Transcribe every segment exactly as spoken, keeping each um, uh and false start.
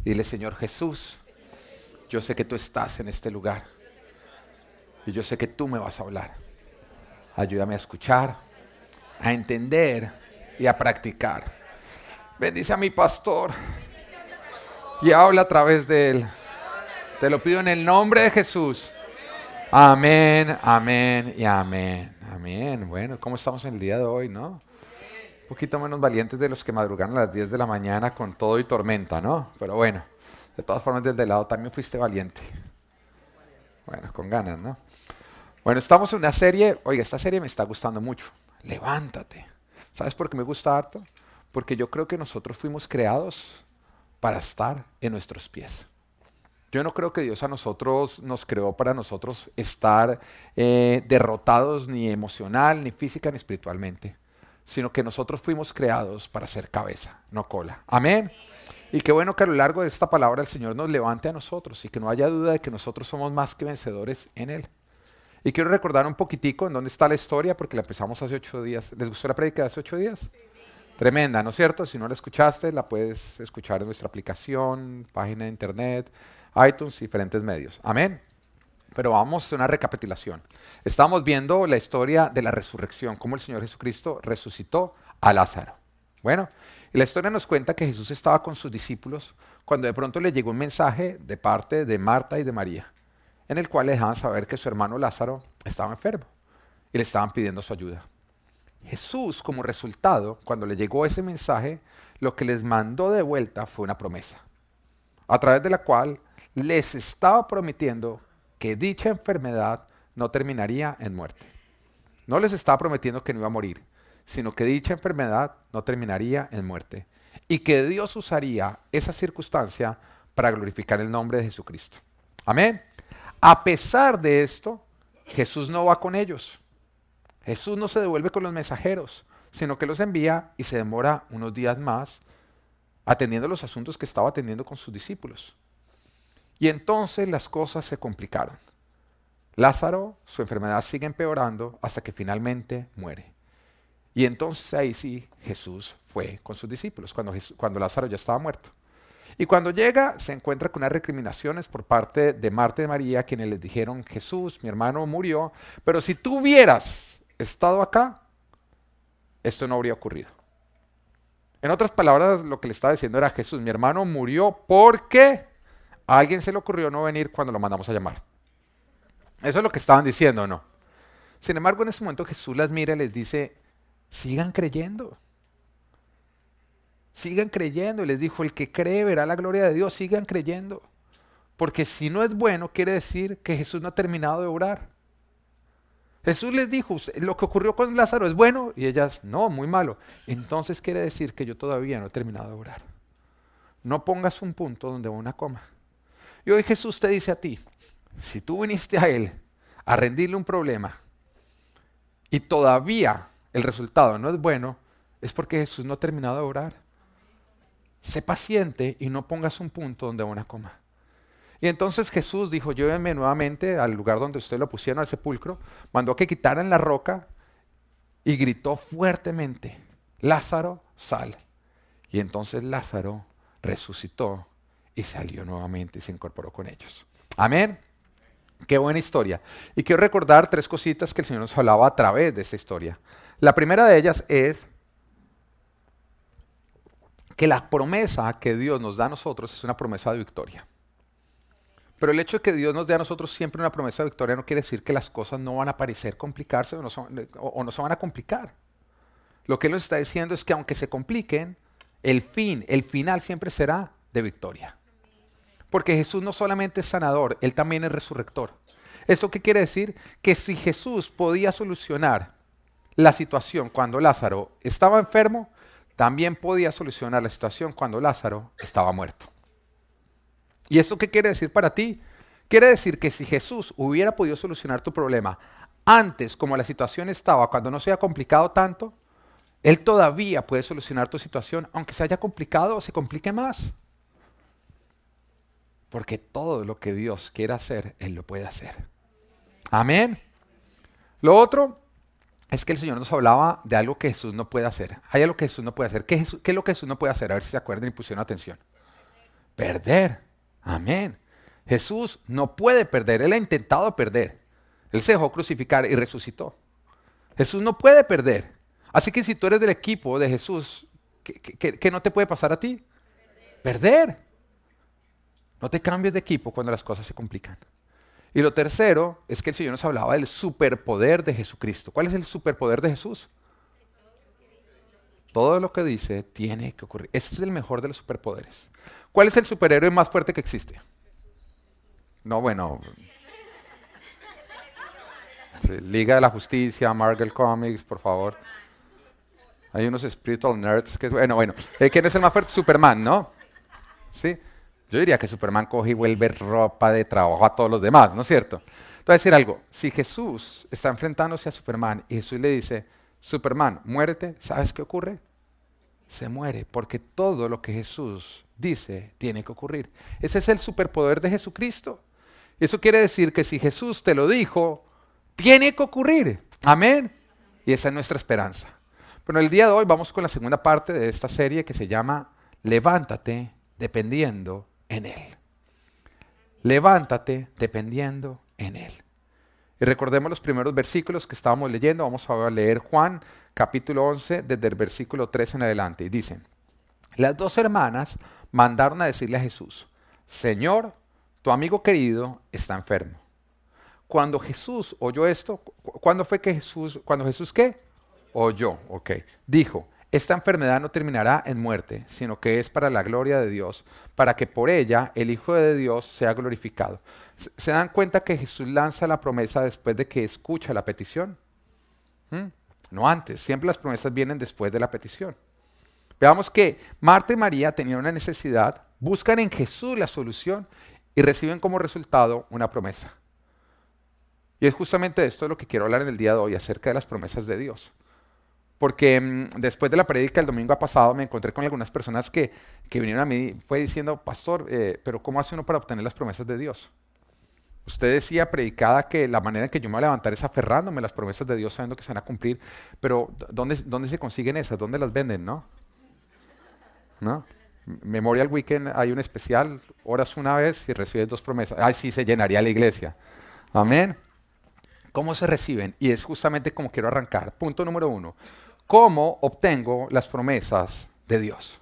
Y dile, Señor Jesús, yo sé que tú estás en este lugar. Y yo sé que tú me vas a hablar. Ayúdame a escuchar, a entender y a practicar. Bendice a mi pastor y habla a través de él. Te lo pido en el nombre de Jesús. Amén, amén y amén. Amén. Bueno, ¿cómo estamos en el día de hoy, no? Un poquito menos valientes de los que madrugaron a las diez de la mañana con todo y tormenta, ¿no? Pero bueno, de todas formas, desde el lado también fuiste valiente. Bueno, con ganas, ¿no? Bueno, estamos en una serie. Oiga, esta serie me está gustando mucho. Levántate. ¿Sabes por qué me gusta harto? Porque yo creo que nosotros fuimos creados para estar en nuestros pies. Yo no creo que Dios a nosotros nos creó para nosotros estar eh, derrotados ni emocional, ni física, ni espiritualmente, sino que nosotros fuimos creados para ser cabeza, no cola. Amén. Y qué bueno que a lo largo de esta palabra el Señor nos levante a nosotros y que no haya duda de que nosotros somos más que vencedores en Él. Y quiero recordar un poquitico en dónde está la historia, porque la empezamos hace ocho días. ¿Les gustó la prédica de hace ocho días? Tremenda, ¿no es cierto? Si no la escuchaste, la puedes escuchar en nuestra aplicación, página de internet, iTunes, diferentes medios. Amén. Pero vamos a una recapitulación. Estamos viendo la historia de la resurrección, cómo el Señor Jesucristo resucitó a Lázaro. Bueno, y la historia nos cuenta que Jesús estaba con sus discípulos cuando de pronto le llegó un mensaje de parte de Marta y de María, en el cual le dejaban saber que su hermano Lázaro estaba enfermo y le estaban pidiendo su ayuda. Jesús, como resultado, cuando le llegó ese mensaje, lo que les mandó de vuelta fue una promesa, a través de la cual les estaba prometiendo que dicha enfermedad no terminaría en muerte. No les estaba prometiendo que no iba a morir, sino que dicha enfermedad no terminaría en muerte y que Dios usaría esa circunstancia para glorificar el nombre de Jesucristo. Amén. A pesar de esto, Jesús no va con ellos. Jesús no se devuelve con los mensajeros, sino que los envía y se demora unos días más atendiendo los asuntos que estaba atendiendo con sus discípulos. Y entonces las cosas se complicaron. Lázaro, su enfermedad sigue empeorando hasta que finalmente muere. Y entonces ahí sí Jesús fue con sus discípulos, cuando, Jesús, cuando Lázaro ya estaba muerto. Y cuando llega se encuentra con unas recriminaciones por parte de Marta y de María, quienes les dijeron, Jesús, mi hermano murió, pero si tú hubieras estado acá, esto no habría ocurrido. En otras palabras, lo que le estaba diciendo era, Jesús, mi hermano murió porque a alguien se le ocurrió no venir cuando lo mandamos a llamar. Eso es lo que estaban diciendo, ¿no? Sin embargo, en ese momento Jesús las mira y les dice, sigan creyendo. Sigan creyendo. Y les dijo, el que cree verá la gloria de Dios, sigan creyendo. Porque si no es bueno, quiere decir que Jesús no ha terminado de obrar. Jesús les dijo, lo que ocurrió con Lázaro es bueno. Y ellas, no, muy malo. Entonces quiere decir que yo todavía no he terminado de obrar. No pongas un punto donde una coma. Y hoy Jesús te dice a ti, si tú viniste a Él a rendirle un problema y todavía el resultado no es bueno, es porque Jesús no ha terminado de obrar. Sé paciente y no pongas un punto donde una coma. Y entonces Jesús dijo, llévenme nuevamente al lugar donde ustedes lo pusieron, al sepulcro, mandó que quitaran la roca y gritó fuertemente, Lázaro, sal. Y entonces Lázaro resucitó y salió nuevamente y se incorporó con ellos. Amén. Qué buena historia. Y quiero recordar tres cositas que el Señor nos hablaba a través de esta historia. La primera de ellas es que la promesa que Dios nos da a nosotros es una promesa de victoria. Pero el hecho de que Dios nos dé a nosotros siempre una promesa de victoria no quiere decir que las cosas no van a parecer complicarse o no, son, o, o no se van a complicar. Lo que Él nos está diciendo es que aunque se compliquen, el fin, el final siempre será de victoria. Porque Jesús no solamente es sanador, Él también es resurrector. ¿Esto qué quiere decir? Que si Jesús podía solucionar la situación cuando Lázaro estaba enfermo, también podía solucionar la situación cuando Lázaro estaba muerto. ¿Y esto qué quiere decir para ti? Quiere decir que si Jesús hubiera podido solucionar tu problema antes, como la situación estaba, cuando no se haya complicado tanto, Él todavía puede solucionar tu situación, aunque se haya complicado o se complique más. Porque todo lo que Dios quiera hacer, Él lo puede hacer. Amén. Lo otro es que el Señor nos hablaba de algo que Jesús no puede hacer. Hay algo que Jesús no puede hacer. ¿Qué, Jesús, ¿Qué es lo que Jesús no puede hacer? A ver si se acuerdan y pusieron atención. perder. Amén. Jesús no puede perder. Él ha intentado perder. Él se dejó crucificar y resucitó. Jesús no puede perder. Así que si tú eres del equipo de Jesús, ¿qué, qué, qué no te puede pasar a ti? Perder. perder. No te cambies de equipo cuando las cosas se complican. Y lo tercero es que el Señor nos hablaba del superpoder de Jesucristo. ¿Cuál es el superpoder de Jesús? Todo lo que dice tiene que ocurrir. Ese es el mejor de los superpoderes. ¿Cuál es el superhéroe más fuerte que existe? No, bueno. Liga de la Justicia, Marvel Comics, por favor. Hay unos spiritual nerds que... Bueno, bueno. ¿Quién es el más fuerte? Superman, ¿no? Sí. Yo diría que Superman coge y vuelve ropa de trabajo a todos los demás, ¿no es cierto? Te voy a decir algo. Si Jesús está enfrentándose a Superman y Jesús le dice, Superman, muérete, ¿sabes qué ocurre? Se muere, porque todo lo que Jesús dice tiene que ocurrir. Ese es el superpoder de Jesucristo. Eso quiere decir que si Jesús te lo dijo, tiene que ocurrir. Amén. Y esa es nuestra esperanza. Pero el día de hoy vamos con la segunda parte de esta serie que se llama Levántate dependiendo en Él. Levántate dependiendo en Él. Y recordemos los primeros versículos que estábamos leyendo. Vamos a leer Juan capítulo once desde el versículo tres en adelante. Y dicen, las dos hermanas mandaron a decirle a Jesús, Señor, tu amigo querido está enfermo. Cuando Jesús oyó esto, ¿cuándo fue que Jesús, cuando Jesús qué? Oyó, ok. Dijo, esta enfermedad no terminará en muerte, sino que es para la gloria de Dios, para que por ella el Hijo de Dios sea glorificado. ¿Se dan cuenta que Jesús lanza la promesa después de que escucha la petición? ¿Mm? No antes, siempre las promesas vienen después de la petición. Veamos que Marta y María tenían una necesidad, buscan en Jesús la solución y reciben como resultado una promesa. Y es justamente de esto lo que quiero hablar en el día de hoy, acerca de las promesas de Dios. Porque mmm, después de la prédica el domingo pasado me encontré con algunas personas que, que vinieron a mí y fue diciendo, pastor, eh, pero ¿cómo hace uno para obtener las promesas de Dios? Usted decía predicada que la manera en que yo me voy a levantar es aferrándome a las promesas de Dios sabiendo que se van a cumplir, pero ¿dónde, dónde se consiguen esas? ¿Dónde las venden? ¿No? ¿No? Memorial Weekend hay un especial, oras una vez y recibes dos promesas. Ay, sí, se llenaría la iglesia. Amén. ¿Cómo se reciben? Y es justamente como quiero arrancar. Punto número uno. ¿Cómo obtengo las promesas de Dios?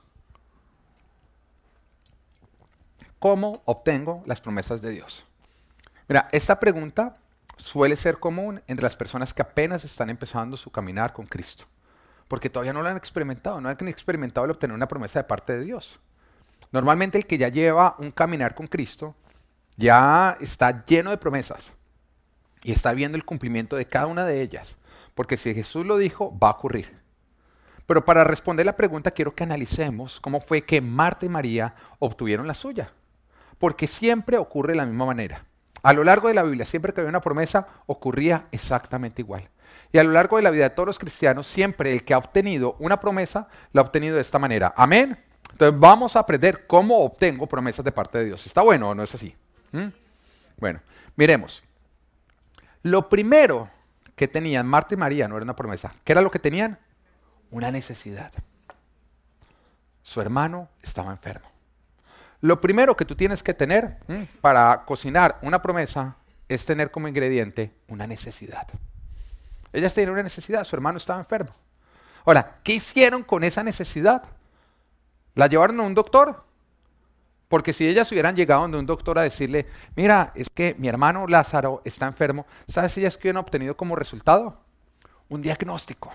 ¿Cómo obtengo las promesas de Dios? Mira, esta pregunta suele ser común entre las personas que apenas están empezando su caminar con Cristo. Porque todavía no lo han experimentado, no han experimentado el obtener una promesa de parte de Dios. Normalmente el que ya lleva un caminar con Cristo ya está lleno de promesas y está viendo el cumplimiento de cada una de ellas. Porque si Jesús lo dijo, va a ocurrir. Pero para responder la pregunta quiero que analicemos cómo fue que Marta y María obtuvieron la suya. Porque siempre ocurre de la misma manera. A lo largo de la Biblia, siempre que había una promesa, ocurría exactamente igual. Y a lo largo de la vida de todos los cristianos, siempre el que ha obtenido una promesa, la ha obtenido de esta manera. Amén. Entonces vamos a aprender cómo obtengo promesas de parte de Dios. ¿Está bueno o no es así? ¿Mm? Bueno, miremos. Lo primero que tenían Marta y María no era una promesa. ¿Qué era lo que tenían? Una necesidad. Su hermano estaba enfermo. Lo primero que tú tienes que tener ¿m? para cocinar una promesa es tener como ingrediente una necesidad. Ellas tenían una necesidad, su hermano estaba enfermo. Ahora, ¿qué hicieron con esa necesidad? ¿La llevaron a un doctor? Porque si ellas hubieran llegado a un doctor a decirle, mira, es que mi hermano Lázaro está enfermo, ¿sabes ellas qué hubieran obtenido como resultado? Un diagnóstico.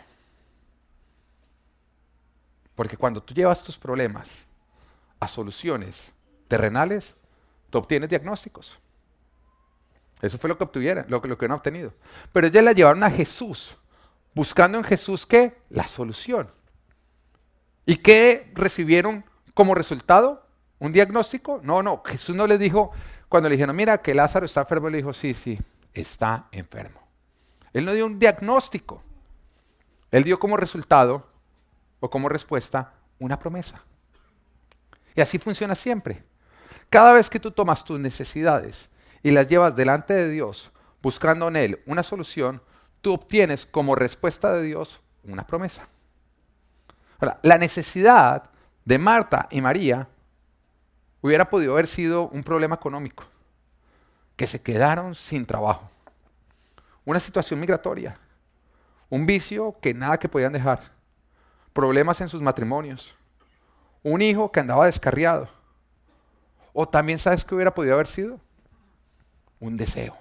Porque cuando tú llevas tus problemas a soluciones terrenales, tú obtienes diagnósticos. Eso fue lo que obtuvieron, lo, lo que han obtenido. Pero ellas la llevaron a Jesús, buscando en Jesús, ¿qué? La solución. ¿Y qué recibieron como resultado? ¿Un diagnóstico? No, no. Jesús no les dijo, cuando le dijeron, mira, que Lázaro está enfermo, le dijo, sí, sí, está enfermo. Él no dio un diagnóstico. Él dio como resultado o como respuesta una promesa. Y así funciona siempre. Cada vez que tú tomas tus necesidades y las llevas delante de Dios, buscando en Él una solución, tú obtienes como respuesta de Dios una promesa. Ahora, la necesidad de Marta y María Hubiera podido haber sido un problema económico, que se quedaron sin trabajo, una situación migratoria, un vicio que nada que podían dejar, problemas en sus matrimonios, un hijo que andaba descarriado. O también, ¿sabes qué hubiera podido haber sido? Un deseo.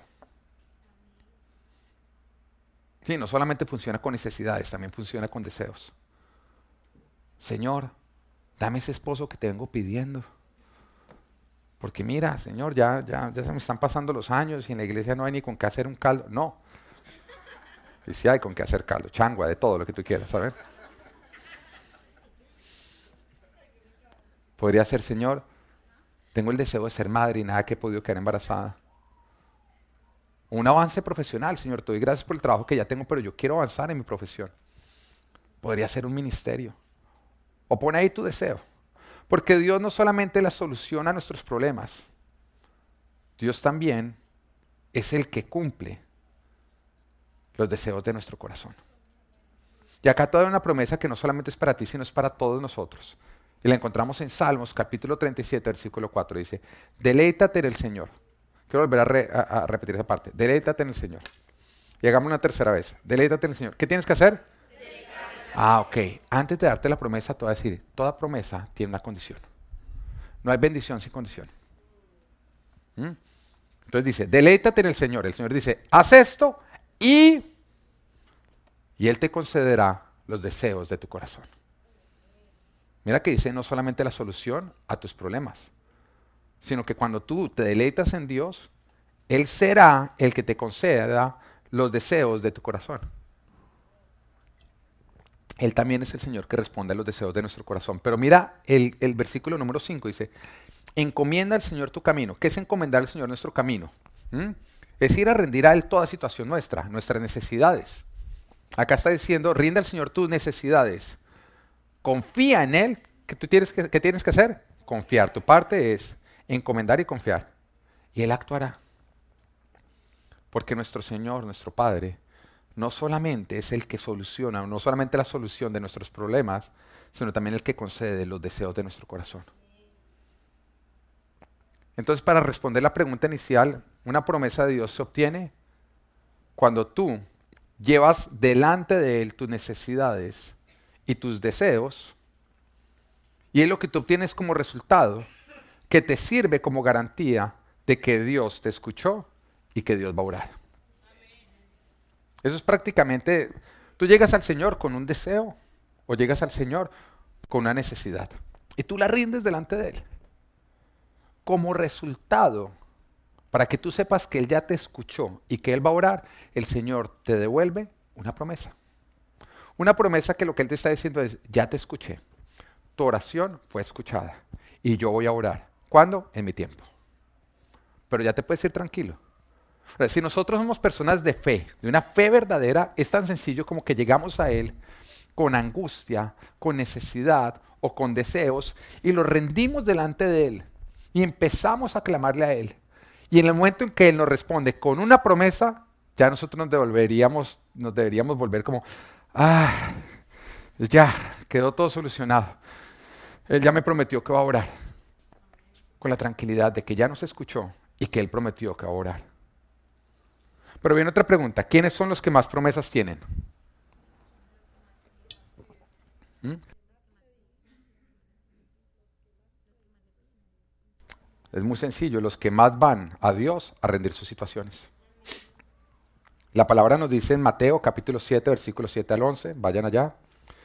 Sí, no solamente funciona con necesidades, también funciona con deseos. Señor, dame ese esposo que te vengo pidiendo. Porque mira, Señor, ya, ya, ya se me están pasando los años y en la iglesia no hay ni con qué hacer un caldo. No. Y sí hay con qué hacer caldo, changua, de todo lo que tú quieras, ¿sabes? Podría ser, Señor, tengo el deseo de ser madre y nada que he podido quedar embarazada. Un avance profesional, Señor, te doy gracias por el trabajo que ya tengo, pero yo quiero avanzar en mi profesión. Podría ser un ministerio. O pon ahí tu deseo. Porque Dios no solamente la soluciona a nuestros problemas, Dios también es el que cumple los deseos de nuestro corazón. Y acá toda una promesa que no solamente es para ti, sino es para todos nosotros. Y la encontramos en Salmos, capítulo treinta y siete, versículo cuatro. Dice, deleítate en el Señor. Quiero volver a, re, a, a repetir esa parte. Deleítate en el Señor. Y hagamos una tercera vez. Deleítate en el Señor. ¿Qué tienes que hacer? Deleítate. Ah, ok. Antes de darte la promesa, te voy a decir, toda promesa tiene una condición. No hay bendición sin condición. ¿Mm? Entonces dice, deleítate en el Señor. El Señor dice, haz esto y... Y Él te concederá los deseos de tu corazón. Mira que dice no solamente la solución a tus problemas, sino que cuando tú te deleitas en Dios, Él será el que te conceda los deseos de tu corazón. Él también es el Señor que responde a los deseos de nuestro corazón. Pero mira el, el versículo número cinco, dice, encomienda al Señor tu camino. ¿Qué es encomendar al Señor nuestro camino? ¿Mm? Es ir a rendir a Él toda situación nuestra, nuestras necesidades. Acá está diciendo, rinde al Señor tus necesidades. Confía en Él. ¿Qué tú tienes que, qué tienes que hacer? Confiar. Tu parte es encomendar y confiar. Y Él actuará. Porque nuestro Señor, nuestro Padre, no solamente es el que soluciona, no solamente la solución de nuestros problemas, sino también el que concede los deseos de nuestro corazón. Entonces, para responder la pregunta inicial, una promesa de Dios se obtiene cuando tú llevas delante de Él tus necesidades y tus deseos, y es lo que tú obtienes como resultado, que te sirve como garantía de que Dios te escuchó y que Dios va a orar. Eso es prácticamente, tú llegas al Señor con un deseo o llegas al Señor con una necesidad y tú la rindes delante de Él. Como resultado, para que tú sepas que Él ya te escuchó y que Él va a orar, el Señor te devuelve una promesa. Una promesa que lo que Él te está diciendo es, ya te escuché, tu oración fue escuchada y yo voy a orar. ¿Cuándo? En mi tiempo. Pero ya te puedes ir tranquilo. Ahora, si nosotros somos personas de fe, de una fe verdadera, es tan sencillo como que llegamos a Él con angustia, con necesidad o con deseos y los rendimos delante de Él y empezamos a clamarle a Él. Y en el momento en que Él nos responde con una promesa, ya nosotros nos devolveríamos, nos deberíamos volver como, ah, ya, quedó todo solucionado. Él ya me prometió que va a orar. Con la tranquilidad de que ya nos escuchó y que Él prometió que va a orar. Pero viene otra pregunta, ¿quiénes son los que más promesas tienen? ¿Mm? Es muy sencillo, los que más van a Dios a rendir sus situaciones. La palabra nos dice en Mateo capítulo siete, versículos siete al once, vayan allá.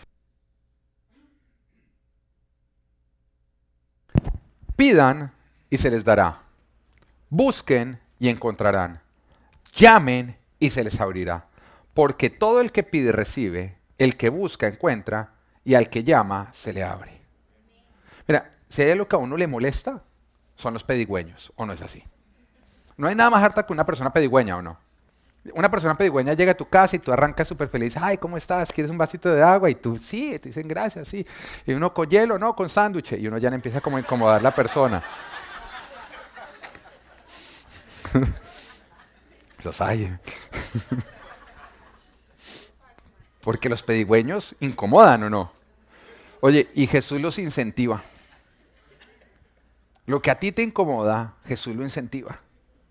Pidan y se les dará. Busquen y encontrarán. Llamen y se les abrirá. Porque todo el que pide recibe, el que busca encuentra, y al que llama se le abre. Mira, si hay algo que a uno le molesta, son los pedigüeños, ¿o no es así? No hay nada más harta que una persona pedigüeña, ¿o no? Una persona pedigüeña llega a tu casa y tú arrancas súper feliz. Ay, ¿cómo estás? ¿Quieres un vasito de agua? Y tú, sí, te dicen gracias, sí. Y uno con hielo, no, con sándwich. Y uno ya le empieza como a incomodar a la persona. Los hay. Porque los pedigüeños incomodan, ¿o no? Oye, y Jesús los incentiva. Lo que a ti te incomoda, Jesús lo incentiva.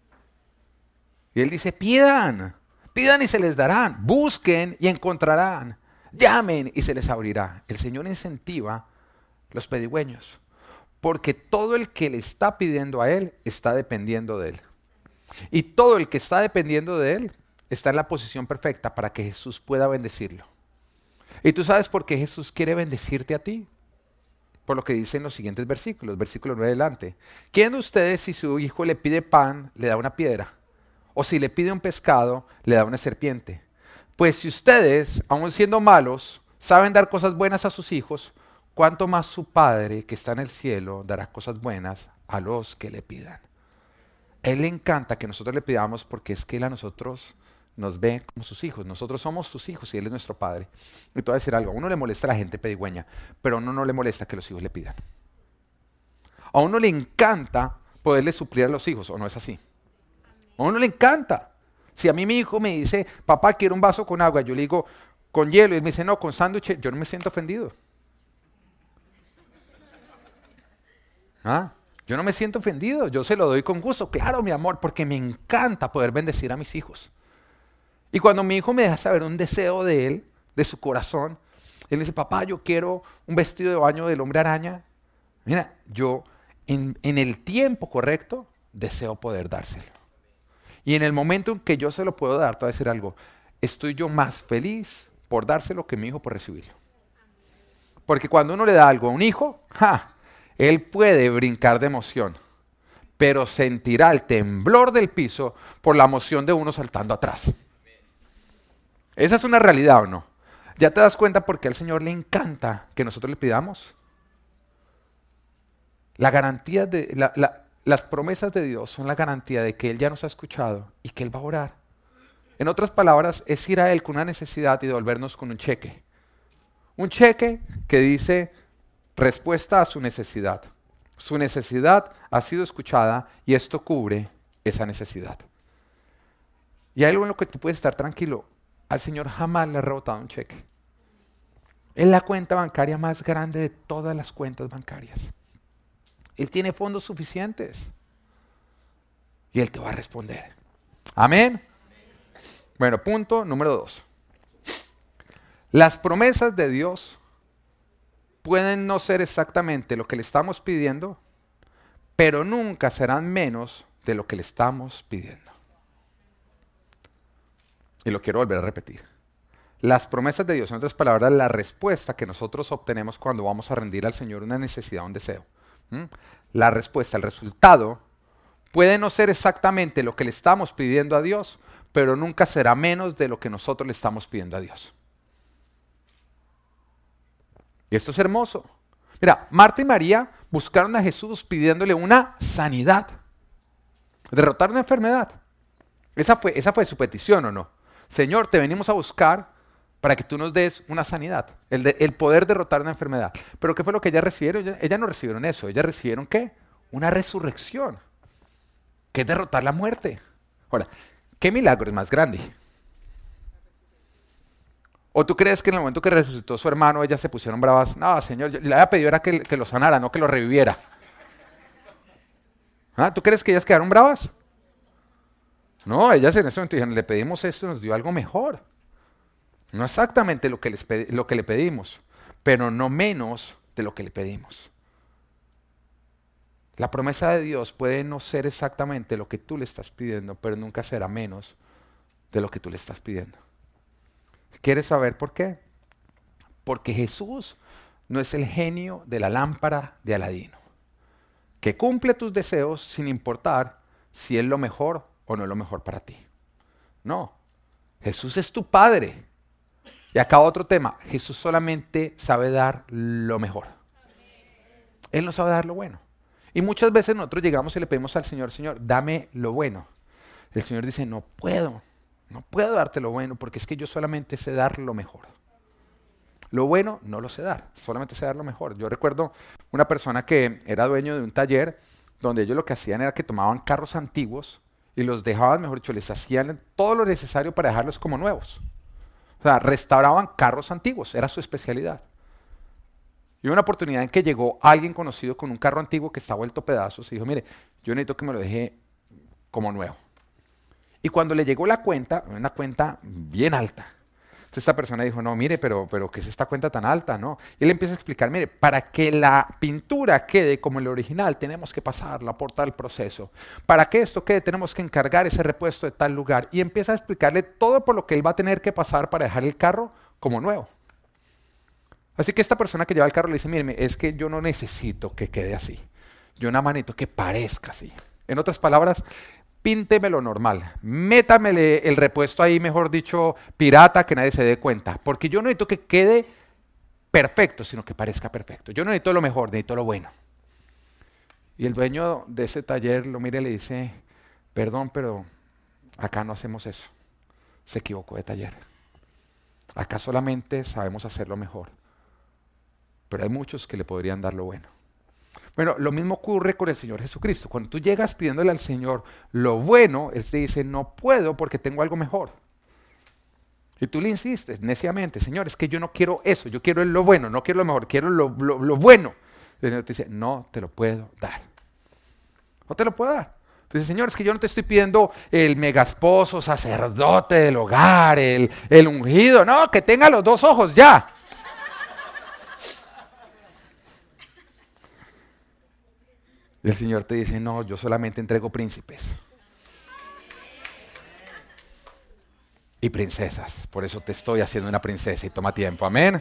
Y Él dice, pidan, pidan y se les darán, busquen y encontrarán, llamen y se les abrirá. El Señor incentiva los pedigüeños, porque todo el que le está pidiendo a Él está dependiendo de Él. Y todo el que está dependiendo de Él está en la posición perfecta para que Jesús pueda bendecirlo. ¿Y tú sabes por qué Jesús quiere bendecirte a ti? Por lo que dicen los siguientes versículos, versículo nueve adelante. ¿Quién de ustedes, si su hijo le pide pan, le da una piedra? O si le pide un pescado, le da una serpiente. Pues si ustedes, aun siendo malos, saben dar cosas buenas a sus hijos, ¿cuánto más su Padre que está en el cielo dará cosas buenas a los que le pidan? A Él le encanta que nosotros le pidamos porque es que Él a nosotros nos ve como sus hijos. Nosotros somos sus hijos y Él es nuestro Padre. Y te voy a decir algo, a uno le molesta a la gente pedigüeña, pero a uno no le molesta que los hijos le pidan. A uno le encanta poderle suplir a los hijos, ¿o no es así? A uno le encanta. Si a mí mi hijo me dice, papá, quiero un vaso con agua, yo le digo, con hielo, y él me dice, no, con sándwich, yo no me siento ofendido. ¿Ah? Yo no me siento ofendido, yo se lo doy con gusto, claro, mi amor, porque me encanta poder bendecir a mis hijos. Y cuando mi hijo me deja saber un deseo de él, de su corazón, él me dice, papá, yo quiero un vestido de baño del hombre araña. Mira, yo en, en el tiempo correcto deseo poder dárselo. Y en el momento en que yo se lo puedo dar, te voy a decir algo, estoy yo más feliz por dárselo que mi hijo por recibirlo. Porque cuando uno le da algo a un hijo, ¡ja!, él puede brincar de emoción, pero sentirá el temblor del piso por la emoción de uno saltando atrás. ¿Esa es una realidad o no? ¿Ya te das cuenta por qué al Señor le encanta que nosotros le pidamos? La garantía de, la, la, las promesas de Dios son la garantía de que Él ya nos ha escuchado y que Él va a orar. En otras palabras, es ir a Él con una necesidad y devolvernos con un cheque. Un cheque que dice respuesta a su necesidad. Su necesidad ha sido escuchada y esto cubre esa necesidad. Y hay algo en lo que tú puedes estar tranquilo. Al Señor jamás le ha rebotado un cheque. Es la cuenta bancaria más grande de todas las cuentas bancarias. Él tiene fondos suficientes. Y Él te va a responder. Amén. Bueno, punto número dos. Las promesas de Dios pueden no ser exactamente lo que le estamos pidiendo, pero nunca serán menos de lo que le estamos pidiendo. Y lo quiero volver a repetir. Las promesas de Dios, en otras palabras, la respuesta que nosotros obtenemos cuando vamos a rendir al Señor una necesidad, un deseo. ¿Mm? La respuesta, el resultado, puede no ser exactamente lo que le estamos pidiendo a Dios, pero nunca será menos de lo que nosotros le estamos pidiendo a Dios. Y esto es hermoso. Mira, Marta y María buscaron a Jesús pidiéndole una sanidad. Derrotar una enfermedad. Esa fue, esa fue su petición, ¿o no? Señor, te venimos a buscar para que tú nos des una sanidad, el, de, el poder derrotar una enfermedad. Pero ¿qué fue lo que ellas recibieron? Ellas, ellas no recibieron eso, ellas recibieron ¿qué? Una resurrección, que es derrotar la muerte. Ahora, ¿qué milagro es más grande? ¿O tú crees que en el momento que resucitó su hermano, ellas se pusieron bravas? No, Señor, yo, le había pedido era que, que lo sanara, no que lo reviviera. ¿Ah? ¿Tú crees que ellas quedaron bravas? No, ellas en ese momento dijeron, le pedimos esto, nos dio algo mejor. No exactamente lo que, les pedi- lo que le pedimos, pero no menos de lo que le pedimos. La promesa de Dios puede no ser exactamente lo que tú le estás pidiendo, pero nunca será menos de lo que tú le estás pidiendo. ¿Quieres saber por qué? Porque Jesús no es el genio de la lámpara de Aladino, que cumple tus deseos sin importar si es lo mejor o no es lo mejor para ti. No, Jesús es tu Padre. Y acá otro tema, Jesús solamente sabe dar lo mejor. Él no sabe dar lo bueno. Y muchas veces nosotros llegamos y le pedimos al Señor, Señor, dame lo bueno. El Señor dice, no puedo, no puedo darte lo bueno porque es que yo solamente sé dar lo mejor. Lo bueno no lo sé dar, solamente sé dar lo mejor. Yo recuerdo una persona que era dueño de un taller donde ellos lo que hacían era que tomaban carros antiguos y los dejaban, mejor dicho, les hacían todo lo necesario para dejarlos como nuevos. O sea, restauraban carros antiguos, era su especialidad. Y hubo una oportunidad en que llegó alguien conocido con un carro antiguo que está vuelto pedazos y dijo, mire, yo necesito que me lo deje como nuevo. Y cuando le llegó la cuenta, una cuenta bien alta, entonces esta persona dijo, no, mire, pero, pero ¿qué es esta cuenta tan alta? ¿No? Y él empieza a explicar, mire, para que la pintura quede como el original, tenemos que pasarla por tal proceso. Para que esto quede, tenemos que encargar ese repuesto de tal lugar. Y empieza a explicarle todo por lo que él va a tener que pasar para dejar el carro como nuevo. Así que esta persona que lleva el carro le dice, mire, es que yo no necesito que quede así. Yo nada más necesito que parezca así. En otras palabras, píntemelo normal. Métamele el repuesto ahí, mejor dicho, pirata, que nadie se dé cuenta. Porque yo no necesito que quede perfecto, sino que parezca perfecto. Yo no necesito lo mejor, necesito lo bueno. Y el dueño de ese taller lo mira y le dice, perdón, pero acá no hacemos eso. Se equivocó de taller. Acá solamente sabemos hacerlo mejor. Pero hay muchos que le podrían dar lo bueno. Bueno, lo mismo ocurre con el Señor Jesucristo. Cuando tú llegas pidiéndole al Señor lo bueno, Él te dice, no puedo porque tengo algo mejor. Y tú le insistes neciamente, Señor, es que yo no quiero eso, yo quiero lo bueno, no quiero lo mejor, quiero lo, lo, lo bueno. Y el Señor te dice, no te lo puedo dar. No te lo puedo dar. Entonces, Señor, es que yo no te estoy pidiendo el megasposo, sacerdote del hogar, el, el ungido, no, que tenga los dos ojos ya. Y el Señor te dice, no, yo solamente entrego príncipes y princesas. Por eso te estoy haciendo una princesa y toma tiempo. Amén.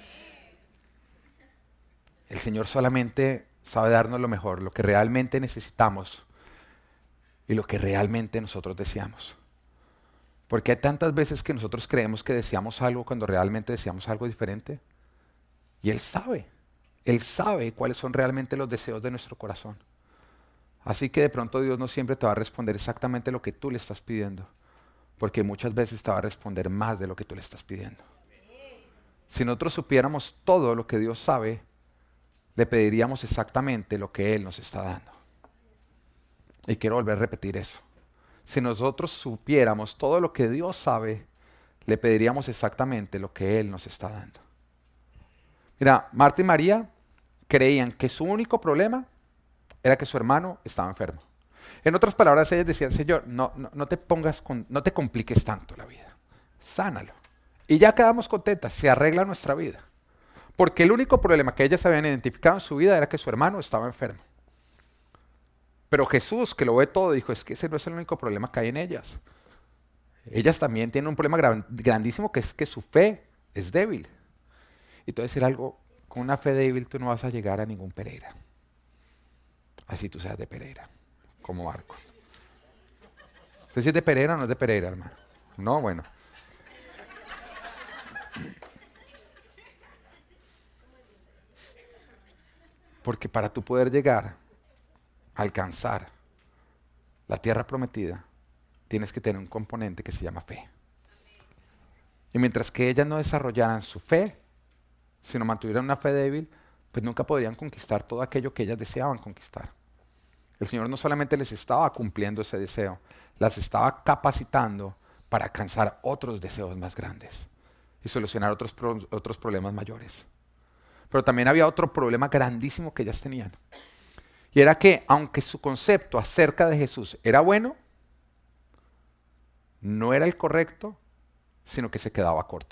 El Señor solamente sabe darnos lo mejor, lo que realmente necesitamos y lo que realmente nosotros deseamos. Porque hay tantas veces que nosotros creemos que deseamos algo cuando realmente deseamos algo diferente. Y Él sabe. Él sabe cuáles son realmente los deseos de nuestro corazón. Así que de pronto Dios no siempre te va a responder exactamente lo que tú le estás pidiendo, porque muchas veces te va a responder más de lo que tú le estás pidiendo. Si nosotros supiéramos todo lo que Dios sabe, le pediríamos exactamente lo que Él nos está dando. Y quiero volver a repetir eso. Si nosotros supiéramos todo lo que Dios sabe, le pediríamos exactamente lo que Él nos está dando. Mira, Marta y María creían que su único problema era que su hermano estaba enfermo. En otras palabras, ellas decían, Señor, no, no, no te pongas, con, no te compliques tanto la vida. Sánalo. Y ya quedamos contentas, se arregla nuestra vida. Porque el único problema que ellas habían identificado en su vida era que su hermano estaba enfermo. Pero Jesús, que lo ve todo, dijo, es que ese no es el único problema que hay en ellas. Ellas también tienen un problema gran, grandísimo, que es que su fe es débil. Y te voy a decir algo, con una fe débil tú no vas a llegar a ningún Pereira. Así tú seas de Pereira, como Marco. ¿Usted si es de Pereira o no es de Pereira, hermano? No, bueno. Porque para tú poder llegar a alcanzar la tierra prometida, tienes que tener un componente que se llama fe. Y mientras que ellas no desarrollaran su fe, sino mantuvieran una fe débil, pues nunca podrían conquistar todo aquello que ellas deseaban conquistar. El Señor no solamente les estaba cumpliendo ese deseo, las estaba capacitando para alcanzar otros deseos más grandes y solucionar otros, pro- otros problemas mayores. Pero también había otro problema grandísimo que ellas tenían. Y era que, aunque su concepto acerca de Jesús era bueno, no era el correcto, sino que se quedaba corto.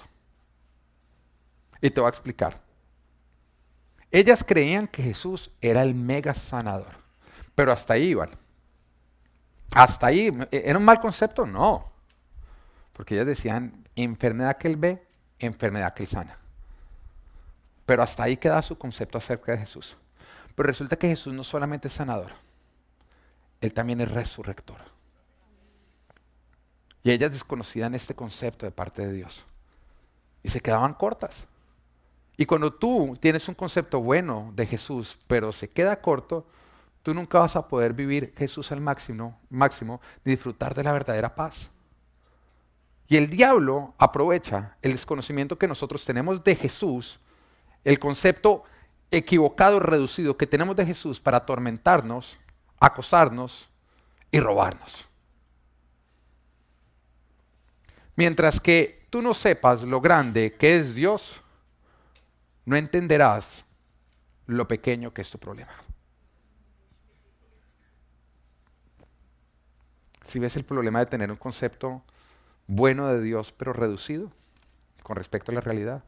Y te voy a explicar. Ellas creían que Jesús era el mega sanador. Pero hasta ahí iban. Hasta ahí. ¿Era un mal concepto? No. Porque ellas decían, enfermedad que Él ve, enfermedad que Él sana. Pero hasta ahí queda su concepto acerca de Jesús. Pero resulta que Jesús no solamente es sanador. Él también es resurrector. Y ellas desconocían este concepto de parte de Dios. Y se quedaban cortas. Y cuando tú tienes un concepto bueno de Jesús, pero se queda corto, tú nunca vas a poder vivir Jesús al máximo, máximo ni disfrutar de la verdadera paz. Y el diablo aprovecha el desconocimiento que nosotros tenemos de Jesús, el concepto equivocado, reducido que tenemos de Jesús para atormentarnos, acosarnos y robarnos. Mientras que tú no sepas lo grande que es Dios, no entenderás lo pequeño que es tu problema. Si ves el problema de tener un concepto bueno de Dios, pero reducido con respecto a la realidad,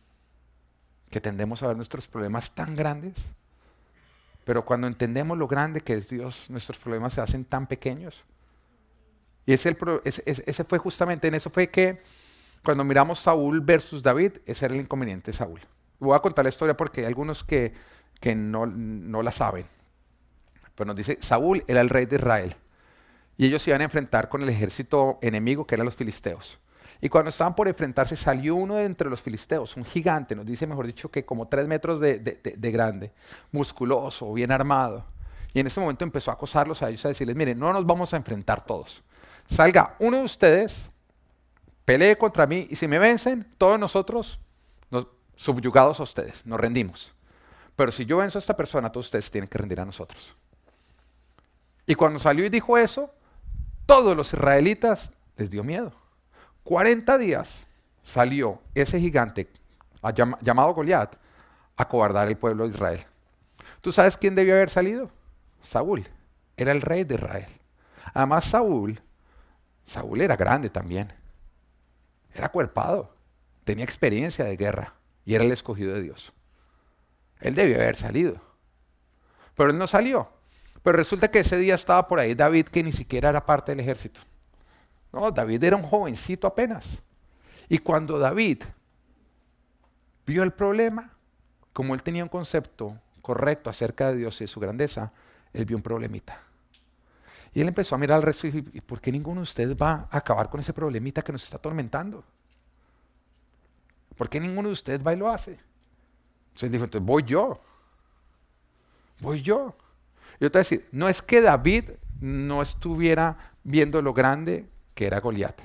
que tendemos a ver nuestros problemas tan grandes, pero cuando entendemos lo grande que es Dios, nuestros problemas se hacen tan pequeños. Y ese, el pro, ese, ese fue justamente, en eso fue que cuando miramos Saúl versus David, ese era el inconveniente de Saúl. Voy a contar la historia porque hay algunos que, que no, no la saben. Pero nos dice, Saúl era el rey de Israel. Y ellos se iban a enfrentar con el ejército enemigo que eran los filisteos. Y cuando estaban por enfrentarse salió uno de entre los filisteos, un gigante, nos dice mejor dicho que como tres metros de, de, de, de grande, musculoso, bien armado. Y en ese momento empezó a acosarlos a ellos, a decirles, miren, no nos vamos a enfrentar todos. Salga uno de ustedes, pelee contra mí y si me vencen, todos nosotros nos, subyugados a ustedes, nos rendimos. Pero si yo venzo a esta persona, todos ustedes tienen que rendir a nosotros. Y cuando salió y dijo eso, todos los israelitas les dio miedo. cuarenta días salió ese gigante llamado Goliat a cobardar el pueblo de Israel. ¿Tú sabes quién debió haber salido? Saúl. Era el rey de Israel. Además Saúl, Saúl era grande también. Era acuerpado. Tenía experiencia de guerra y era el escogido de Dios. Él debió haber salido. Pero él no salió. Pero resulta que ese día estaba por ahí David, que ni siquiera era parte del ejército. No, David era un jovencito apenas. Y cuando David vio el problema, como él tenía un concepto correcto acerca de Dios y de su grandeza, él vio un problemita. Y él empezó a mirar al resto y dijo, ¿y por qué ninguno de ustedes va a acabar con ese problemita que nos está atormentando? ¿Por qué ninguno de ustedes va y lo hace? Entonces dijo, entonces voy yo. Voy yo. Yo te voy a decir, no es que David no estuviera viendo lo grande que era Goliat.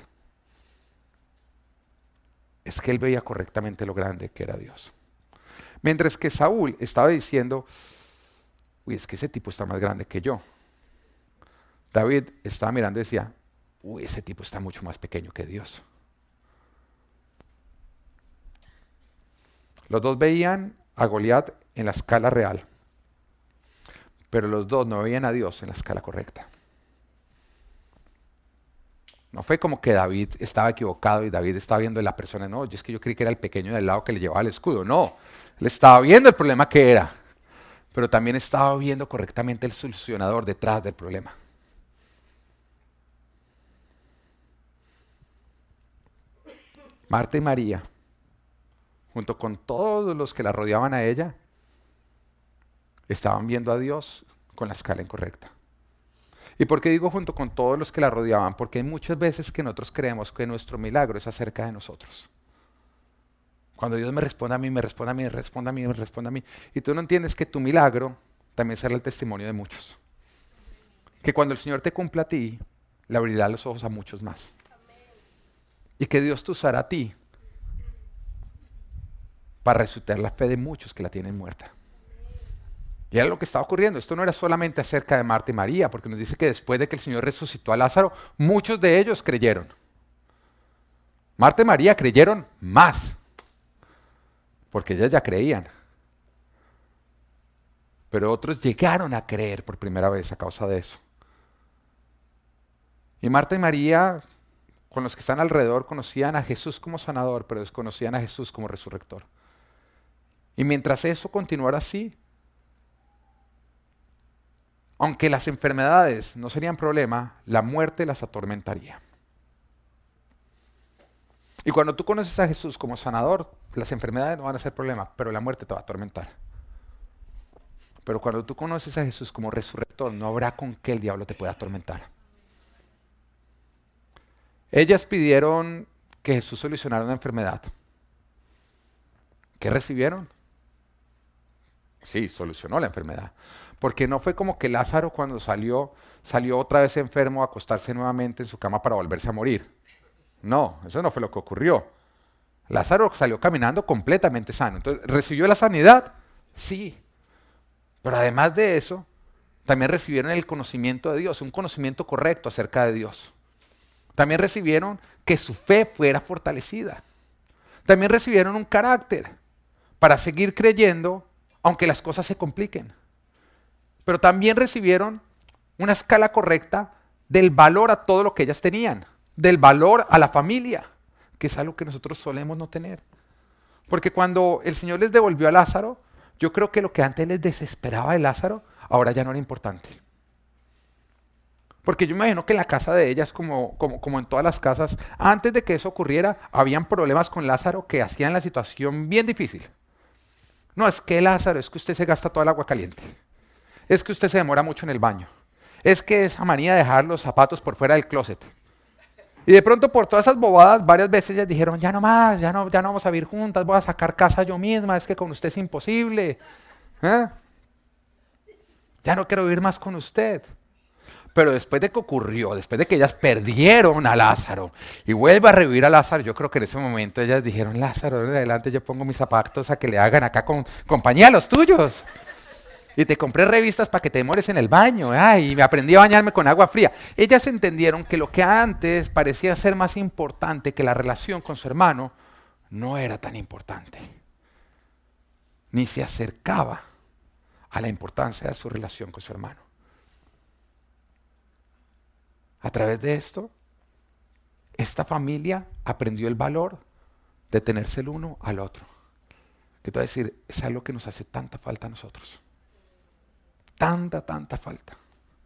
Es que él veía correctamente lo grande que era Dios. Mientras que Saúl estaba diciendo, uy, es que ese tipo está más grande que yo. David estaba mirando y decía, uy, ese tipo está mucho más pequeño que Dios. Los dos veían a Goliat en la escala real, pero los dos no veían a Dios en la escala correcta. No fue como que David estaba equivocado y David estaba viendo a la persona, no, es que yo creí que era el pequeño del lado que le llevaba el escudo. No, él estaba viendo el problema que era, pero también estaba viendo correctamente el solucionador detrás del problema. Marta y María, junto con todos los que la rodeaban a ella, estaban viendo a Dios con la escala incorrecta. ¿Y por qué digo junto con todos los que la rodeaban? Porque hay muchas veces que nosotros creemos que nuestro milagro es acerca de nosotros. Cuando Dios me responde a mí, me responde a mí, me responde a mí, me responde a mí. Y tú no entiendes que tu milagro también será el testimonio de muchos. Que cuando el Señor te cumpla a ti, le abrirá los ojos a muchos más. Y que Dios te usará a ti para resucitar la fe de muchos que la tienen muerta. Y era lo que estaba ocurriendo. Esto no era solamente acerca de Marta y María, porque nos dice que después de que el Señor resucitó a Lázaro, muchos de ellos creyeron. Marta y María creyeron más, porque ellas ya creían. Pero otros llegaron a creer por primera vez a causa de eso. Y Marta y María, con los que están alrededor, conocían a Jesús como sanador, pero desconocían a Jesús como resurrector. Y mientras eso continuara así, aunque las enfermedades no serían problema, la muerte las atormentaría. Y cuando tú conoces a Jesús como sanador, las enfermedades no van a ser problema, pero la muerte te va a atormentar. Pero cuando tú conoces a Jesús como resurrector, no habrá con qué el diablo te pueda atormentar. Ellas pidieron que Jesús solucionara una enfermedad. ¿Qué recibieron? Sí, solucionó la enfermedad. Porque no fue como que Lázaro cuando salió, salió otra vez enfermo a acostarse nuevamente en su cama para volverse a morir. No, eso no fue lo que ocurrió. Lázaro salió caminando completamente sano. Entonces, ¿recibió la sanidad? Sí. Pero además de eso, también recibieron el conocimiento de Dios, un conocimiento correcto acerca de Dios. También recibieron que su fe fuera fortalecida. También recibieron un carácter para seguir creyendo, aunque las cosas se compliquen. Pero también recibieron una escala correcta del valor a todo lo que ellas tenían, del valor a la familia, que es algo que nosotros solemos no tener. Porque cuando el Señor les devolvió a Lázaro, yo creo que lo que antes les desesperaba de Lázaro, ahora ya no era importante. Porque yo imagino que en la casa de ellas, como, como, como en todas las casas, antes de que eso ocurriera, habían problemas con Lázaro que hacían la situación bien difícil. No, es que Lázaro, es que usted se gasta toda el agua caliente. Es que usted se demora mucho en el baño. Es que esa manía de dejar los zapatos por fuera del closet. Y de pronto por todas esas bobadas, varias veces ellas dijeron, ya no más, ya no, ya no vamos a vivir juntas, voy a sacar casa yo misma, es que con usted es imposible. ¿Eh? Ya no quiero vivir más con usted. Pero después de que ocurrió, después de que ellas perdieron a Lázaro y vuelve a revivir a Lázaro, yo creo que en ese momento ellas dijeron, Lázaro, de adelante yo pongo mis zapatos a que le hagan acá con compañía a los tuyos. Y te compré revistas para que te demores en el baño. Ay, y me aprendí a bañarme con agua fría. Ellas entendieron que lo que antes parecía ser más importante que la relación con su hermano, no era tan importante. Ni se acercaba a la importancia de su relación con su hermano. A través de esto, esta familia aprendió el valor de tenerse el uno al otro. Que te voy a decir, es algo que nos hace tanta falta a nosotros. Tanta, tanta falta.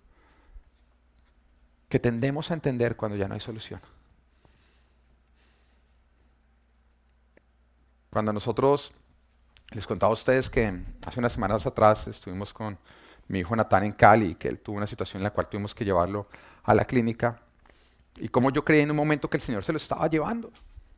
Que tendemos a entender cuando ya no hay solución. Cuando nosotros, les contaba a ustedes que hace unas semanas atrás estuvimos con mi hijo Natán en Cali, que él tuvo una situación en la cual tuvimos que llevarlo a la clínica, y como yo creí en un momento que el Señor se lo estaba llevando.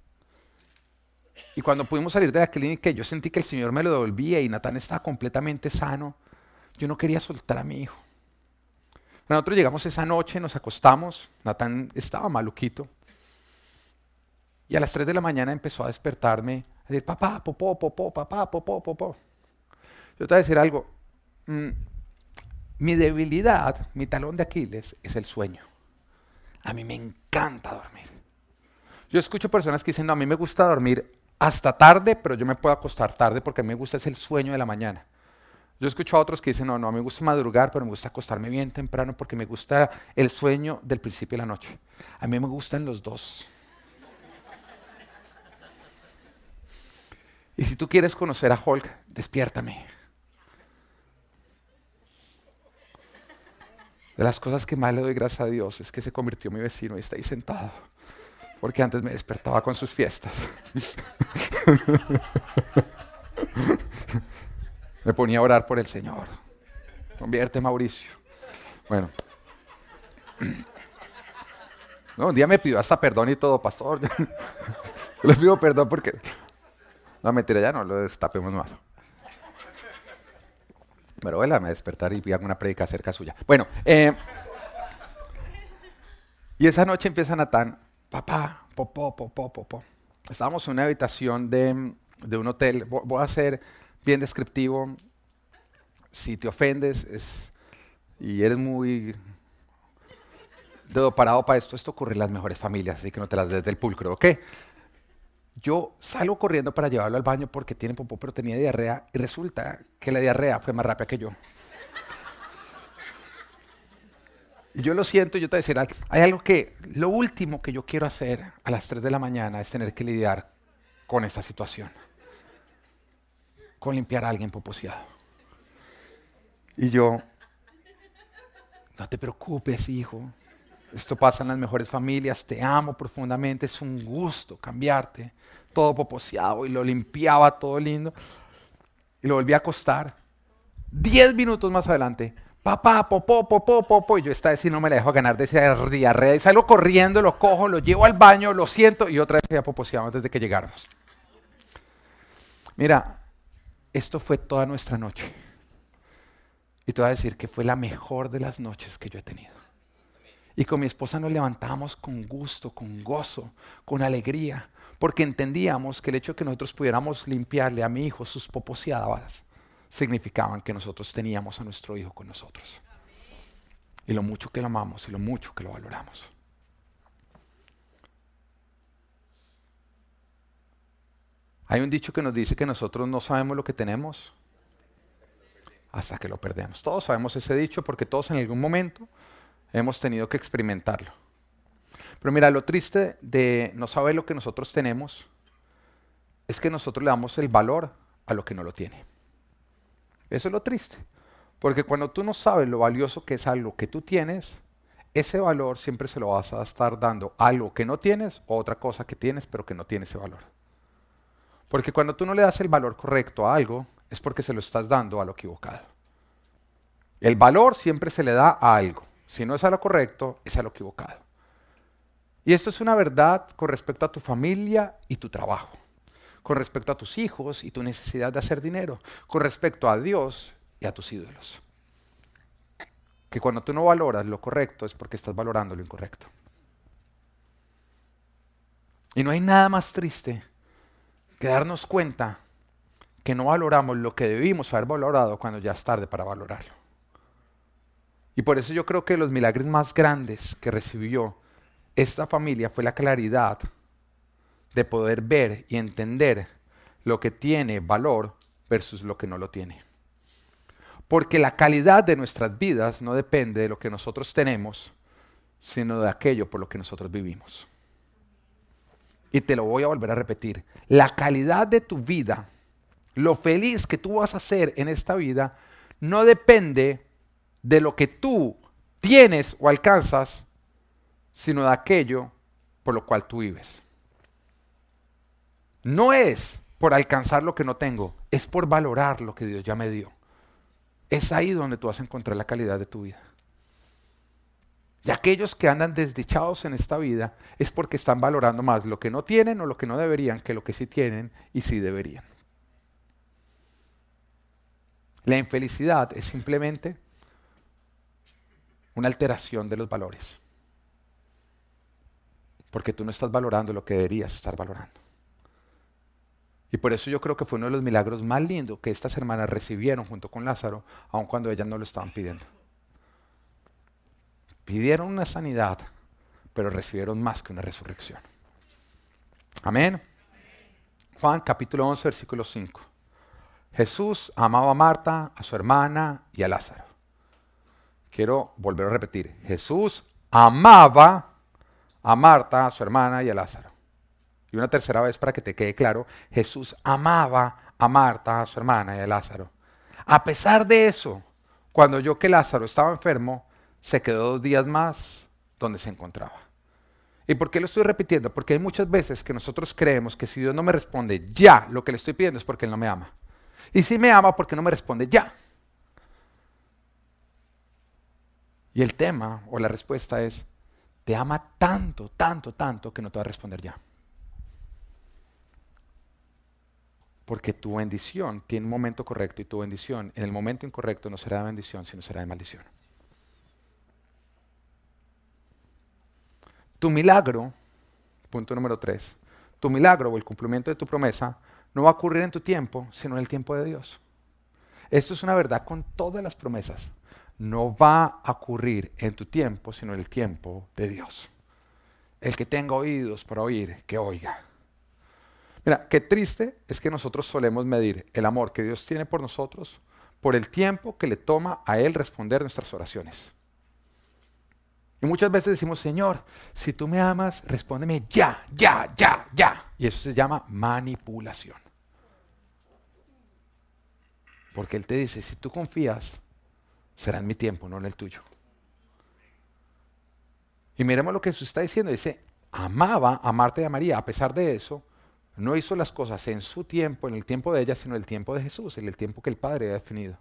Y cuando pudimos salir de la clínica y yo sentí que el Señor me lo devolvía y Natán estaba completamente sano, yo no quería soltar a mi hijo. Nosotros llegamos esa noche, nos acostamos, Natán estaba maluquito, y a las tres de la mañana empezó a despertarme, a decir, papá, popó, popó, papá, popó, popó. Yo te voy a decir algo, mm, mi debilidad, mi talón de Aquiles es el sueño. A mí me encanta dormir. Yo escucho personas que dicen, no, a mí me gusta dormir hasta tarde, pero yo me puedo acostar tarde porque a mí me gusta es el sueño de la mañana. Yo escucho a otros que dicen, no, no, a mí me gusta madrugar, pero me gusta acostarme bien temprano porque me gusta el sueño del principio de la noche. A mí me gustan los dos. Y si tú quieres conocer a Hulk, despiértame. De las cosas que más le doy gracias a Dios es que se convirtió en mi vecino y está ahí sentado. Porque antes me despertaba con sus fiestas. Me ponía a orar por el Señor. Convierte, Mauricio. Bueno. No, un día me pidió hasta perdón y todo, pastor. Yo les pido perdón porque... No, mentira, ya no lo destapemos más. Pero bueno, me despertar y vi alguna prédica cerca suya. Bueno, eh, y esa noche empieza Natán, papá, popó, popó, popó. Estábamos en una habitación de, de un hotel. Voy a ser bien descriptivo. Si te ofendes es, y eres muy dedo parado para esto, esto ocurre en las mejores familias, así que no te las des del pulcro, ¿ok? Yo salgo corriendo para llevarlo al baño porque tiene popó, pero tenía diarrea, y resulta que la diarrea fue más rápida que yo. Y yo lo siento, yo te voy a decir, hay algo que, lo último que yo quiero hacer a las tres de la mañana es tener que lidiar con esta situación. Con limpiar a alguien poposeado. Y yo, no te preocupes, hijo. Esto pasa en las mejores familias, te amo profundamente, es un gusto cambiarte. Todo poposeado y lo limpiaba todo lindo. Y lo volví a acostar. Diez minutos más adelante, papá, popó, popó, popó. Y yo esta vez sí no me la dejo ganar de esa diarrea. Y salgo corriendo, lo cojo, lo llevo al baño, lo siento y otra vez se había poposeado antes de que llegáramos. Mira, esto fue toda nuestra noche. Y te voy a decir que fue la mejor de las noches que yo he tenido. Y con mi esposa nos levantamos con gusto, con gozo, con alegría, porque entendíamos que el hecho de que nosotros pudiéramos limpiarle a mi hijo sus poposeadas significaban que nosotros teníamos a nuestro hijo con nosotros. Y lo mucho que lo amamos y lo mucho que lo valoramos. Hay un dicho que nos dice que nosotros no sabemos lo que tenemos hasta que lo perdemos. Todos sabemos ese dicho porque todos en algún momento hemos tenido que experimentarlo. Pero mira, lo triste de no saber lo que nosotros tenemos es que nosotros le damos el valor a lo que no lo tiene. Eso es lo triste. Porque cuando tú no sabes lo valioso que es algo que tú tienes, ese valor siempre se lo vas a estar dando a algo que no tienes o otra cosa que tienes pero que no tiene ese valor. Porque cuando tú no le das el valor correcto a algo, es porque se lo estás dando a lo equivocado. El valor siempre se le da a algo. Si no es a lo correcto, es a lo equivocado. Y esto es una verdad con respecto a tu familia y tu trabajo, con respecto a tus hijos y tu necesidad de hacer dinero, con respecto a Dios y a tus ídolos. Que cuando tú no valoras lo correcto es porque estás valorando lo incorrecto. Y no hay nada más triste que darnos cuenta que no valoramos lo que debimos haber valorado cuando ya es tarde para valorarlo. Y por eso yo creo que los milagros más grandes que recibió esta familia fue la claridad de poder ver y entender lo que tiene valor versus lo que no lo tiene. Porque la calidad de nuestras vidas no depende de lo que nosotros tenemos, sino de aquello por lo que nosotros vivimos. Y te lo voy a volver a repetir. La calidad de tu vida, lo feliz que tú vas a ser en esta vida, no depende de lo que tú tienes o alcanzas, sino de aquello por lo cual tú vives. No es por alcanzar lo que no tengo, es por valorar lo que Dios ya me dio. Es ahí donde tú vas a encontrar la calidad de tu vida. Y aquellos que andan desdichados en esta vida es porque están valorando más lo que no tienen o lo que no deberían que lo que sí tienen y sí deberían. La infelicidad es simplemente una alteración de los valores. Porque tú no estás valorando lo que deberías estar valorando. Y por eso yo creo que fue uno de los milagros más lindos que estas hermanas recibieron junto con Lázaro, aun cuando ellas no lo estaban pidiendo. Pidieron una sanidad, pero recibieron más que una resurrección. Amén. Juan capítulo once, versículo cinco. Jesús amaba a Marta, a su hermana y a Lázaro. Quiero volver a repetir. Jesús amaba a Marta, a su hermana y a Lázaro. Y una tercera vez para que te quede claro, Jesús amaba a Marta, a su hermana y a Lázaro. A pesar de eso, cuando oyó que Lázaro estaba enfermo, se quedó dos días más donde se encontraba. ¿Y por qué lo estoy repitiendo? Porque hay muchas veces que nosotros creemos que si Dios no me responde ya lo que le estoy pidiendo es porque Él no me ama. Y si me ama, ¿por qué no me responde ya? Y el tema o la respuesta es, te ama tanto, tanto, tanto que no te va a responder ya. Porque tu bendición tiene un momento correcto y tu bendición en el momento incorrecto no será de bendición, sino será de maldición. Tu milagro, punto número tres, tu milagro o el cumplimiento de tu promesa no va a ocurrir en tu tiempo, sino en el tiempo de Dios. Esto es una verdad con todas las promesas. No va a ocurrir en tu tiempo, sino en el tiempo de Dios. El que tenga oídos para oír, que oiga. Mira, qué triste es que nosotros solemos medir el amor que Dios tiene por nosotros por el tiempo que le toma a Él responder nuestras oraciones. Y muchas veces decimos, Señor, si tú me amas, respóndeme ya, ya, ya, ya. Y eso se llama manipulación. Porque Él te dice, si tú confías, será en mi tiempo, no en el tuyo. Y miremos lo que Jesús está diciendo. Dice, amaba a Marta y a María. A pesar de eso, no hizo las cosas en su tiempo, en el tiempo de ellas, sino en el tiempo de Jesús, en el tiempo que el Padre ha definido.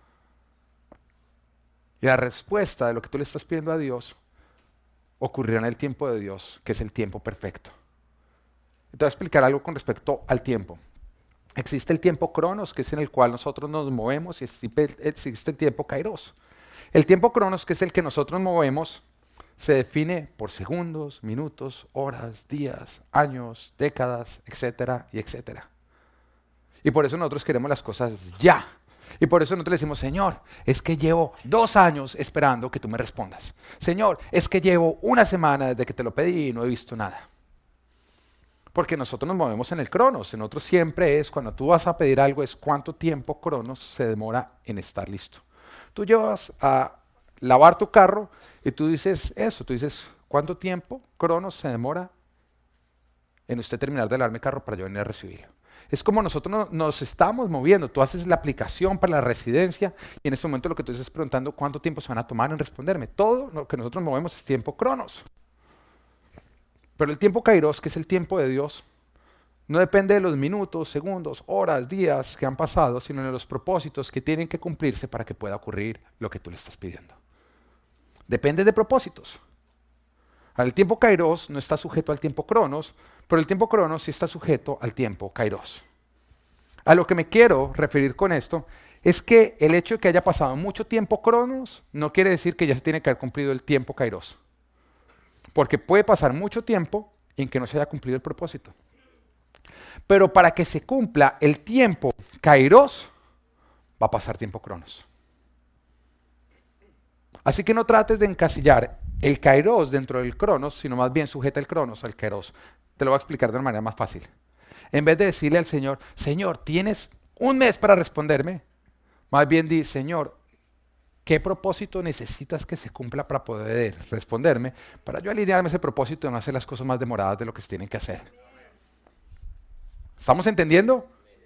Y la respuesta de lo que tú le estás pidiendo a Dios ocurrirá en el tiempo de Dios, que es el tiempo perfecto. Te voy a explicar algo con respecto al tiempo. Existe el tiempo cronos, que es en el cual nosotros nos movemos, y existe el tiempo kairos. El tiempo cronos, que es el que nosotros movemos, se define por segundos, minutos, horas, días, años, décadas, etcétera, y etcétera. Y por eso nosotros queremos las cosas ya. Y por eso nosotros le decimos, Señor, es que llevo dos años esperando que tú me respondas. Señor, es que llevo una semana desde que te lo pedí y no he visto nada. Porque nosotros nos movemos en el cronos. En nosotros siempre es, cuando tú vas a pedir algo, es cuánto tiempo cronos se demora en estar listo. Tú llevas a lavar tu carro y tú dices eso, tú dices, ¿cuánto tiempo cronos se demora en usted terminar de lavar mi carro para yo venir a recibirlo? Es como nosotros no, nos estamos moviendo. Tú haces la aplicación para la residencia y en este momento lo que tú estás preguntando, ¿cuánto tiempo se van a tomar en responderme? Todo lo que nosotros movemos es tiempo cronos. Pero el tiempo kairos, que es el tiempo de Dios, no depende de los minutos, segundos, horas, días que han pasado, sino de los propósitos que tienen que cumplirse para que pueda ocurrir lo que tú le estás pidiendo. Depende de propósitos. El tiempo kairos no está sujeto al tiempo cronos, pero el tiempo cronos sí está sujeto al tiempo kairos. A lo que me quiero referir con esto es que el hecho de que haya pasado mucho tiempo cronos no quiere decir que ya se tiene que haber cumplido el tiempo kairos. Porque puede pasar mucho tiempo en que no se haya cumplido el propósito. Pero para que se cumpla el tiempo kairos, va a pasar tiempo cronos. Así que no trates de encasillar el kairos dentro del cronos, sino más bien sujeta el cronos al kairos. Te lo voy a explicar de una manera más fácil. En vez de decirle al Señor, Señor, tienes un mes para responderme, más bien di, Señor, ¿qué propósito necesitas que se cumpla para poder responderme? Para yo alinearme a ese propósito y no hacer las cosas más demoradas de lo que se tienen que hacer. ¿Estamos entendiendo?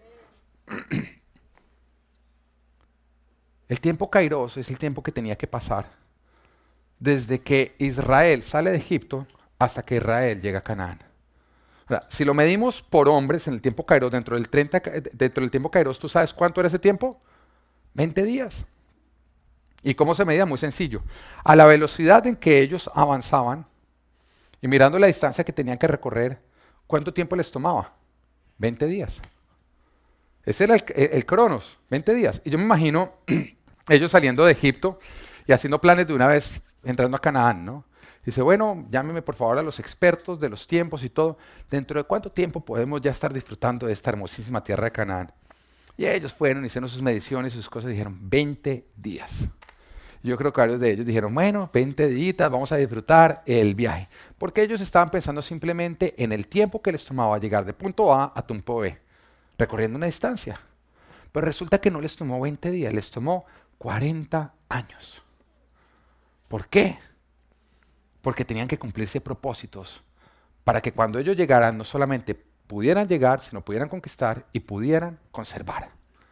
El tiempo kairos es el tiempo que tenía que pasar desde que Israel sale de Egipto hasta que Israel llega a Canaán. Ahora, si lo medimos por hombres en el tiempo kairos, dentro del, treinta, dentro del tiempo kairos, ¿tú sabes cuánto era ese tiempo? veinte días. ¿Y cómo se medía? Muy sencillo. A la velocidad en que ellos avanzaban y mirando la distancia que tenían que recorrer, ¿cuánto tiempo les tomaba? veinte días. Ese era el, el, el cronos, veinte días. Y yo me imagino ellos saliendo de Egipto y haciendo planes de una vez, entrando a Canaán, ¿no? Dice, bueno, llámeme por favor a los expertos de los tiempos y todo. ¿Dentro de cuánto tiempo podemos ya estar disfrutando de esta hermosísima tierra de Canaán? Y ellos fueron, hicieron sus mediciones, sus cosas, y dijeron, veinte días. Yo creo que varios de ellos dijeron, bueno, veinte días, vamos a disfrutar el viaje. Porque ellos estaban pensando simplemente en el tiempo que les tomaba llegar de punto A a punto B, recorriendo una distancia. Pero resulta que no les tomó veinte días, les tomó cuarenta años. ¿Por qué? Porque tenían que cumplirse propósitos para que cuando ellos llegaran no solamente pudieran llegar, sino pudieran conquistar y pudieran conservar.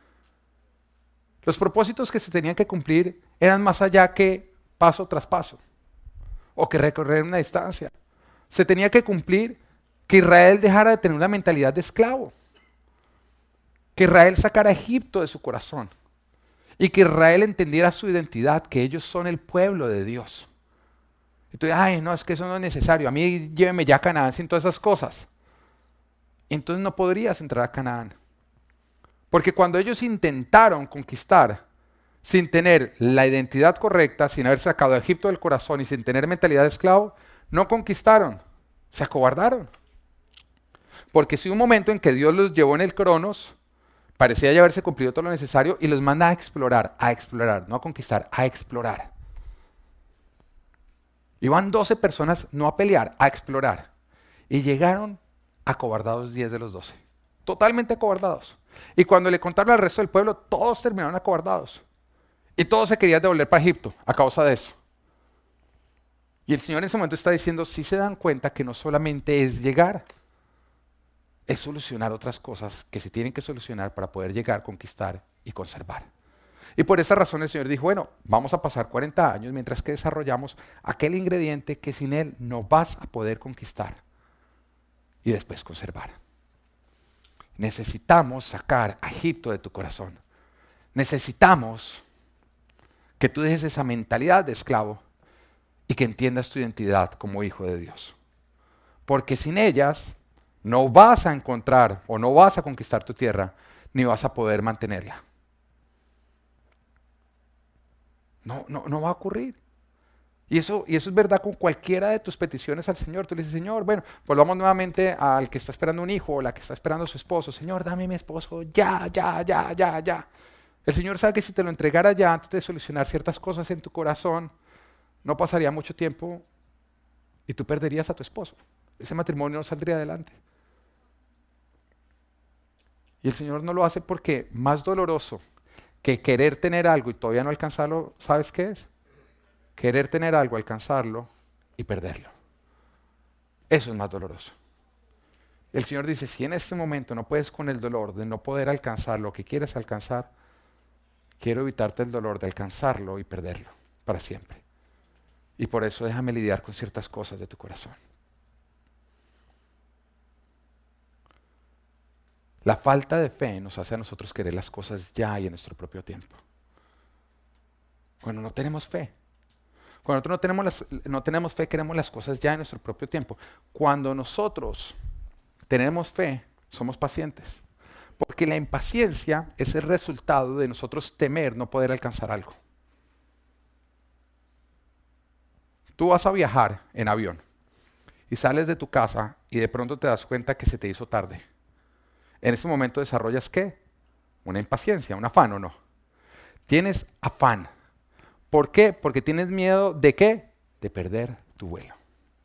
Los propósitos que se tenían que cumplir eran más allá que paso tras paso o que recorrer una distancia. Se tenía que cumplir que Israel dejara de tener una mentalidad de esclavo, que Israel sacara a Egipto de su corazón y que Israel entendiera su identidad, que ellos son el pueblo de Dios. Entonces, ay, no, es que eso no es necesario. A mí lléveme ya a Canaán sin todas esas cosas. Entonces no podrías entrar a Canaán. Porque cuando ellos intentaron conquistar sin tener la identidad correcta, sin haber sacado a Egipto del corazón y sin tener mentalidad de esclavo, no conquistaron, se acobardaron. Porque si hubo un momento en que Dios los llevó en el cronos, parecía ya haberse cumplido todo lo necesario y los manda a explorar, a explorar, no a conquistar, a explorar. Iban doce personas no a pelear, a explorar. Y llegaron acobardados diez de los doce. Totalmente acobardados. Y cuando le contaron al resto del pueblo, todos terminaron acobardados. Y todos se querían devolver para Egipto a causa de eso. Y el Señor en ese momento está diciendo, si se dan cuenta que no solamente es llegar, es solucionar otras cosas que se tienen que solucionar para poder llegar, conquistar y conservar. Y por esa razón el Señor dijo, bueno, vamos a pasar cuarenta años mientras que desarrollamos aquel ingrediente que sin él no vas a poder conquistar y después conservar. Necesitamos sacar a Egipto de tu corazón. Necesitamos que tú dejes esa mentalidad de esclavo y que entiendas tu identidad como hijo de Dios. Porque sin ellas no vas a encontrar o no vas a conquistar tu tierra, ni vas a poder mantenerla. No, no, no va a ocurrir. Y eso, y eso es verdad con cualquiera de tus peticiones al Señor. Tú le dices, Señor, bueno, volvamos nuevamente al que está esperando un hijo o la que está esperando a su esposo. Señor, dame mi esposo ya, ya, ya, ya, ya. El Señor sabe que si te lo entregara ya antes de solucionar ciertas cosas en tu corazón, no pasaría mucho tiempo y tú perderías a tu esposo. Ese matrimonio no saldría adelante. Y el Señor no lo hace porque más doloroso que querer tener algo y todavía no alcanzarlo, ¿sabes qué es? Querer tener algo, alcanzarlo y perderlo. Eso es más doloroso. El Señor dice, si en este momento no puedes con el dolor de no poder alcanzar lo que quieres alcanzar, quiero evitarte el dolor de alcanzarlo y perderlo para siempre. Y por eso déjame lidiar con ciertas cosas de tu corazón. La falta de fe nos hace a nosotros querer las cosas ya y en nuestro propio tiempo. Cuando no tenemos fe. Cuando nosotros no tenemos, las, no tenemos fe, queremos las cosas ya en nuestro propio tiempo. Cuando nosotros tenemos fe, somos pacientes. Porque la impaciencia es el resultado de nosotros temer no poder alcanzar algo. Tú vas a viajar en avión y sales de tu casa y de pronto te das cuenta que se te hizo tarde. En ese momento desarrollas ¿qué? Una impaciencia, un afán, ¿o no? Tienes afán. ¿Por qué? Porque tienes miedo ¿de qué? De perder tu vuelo.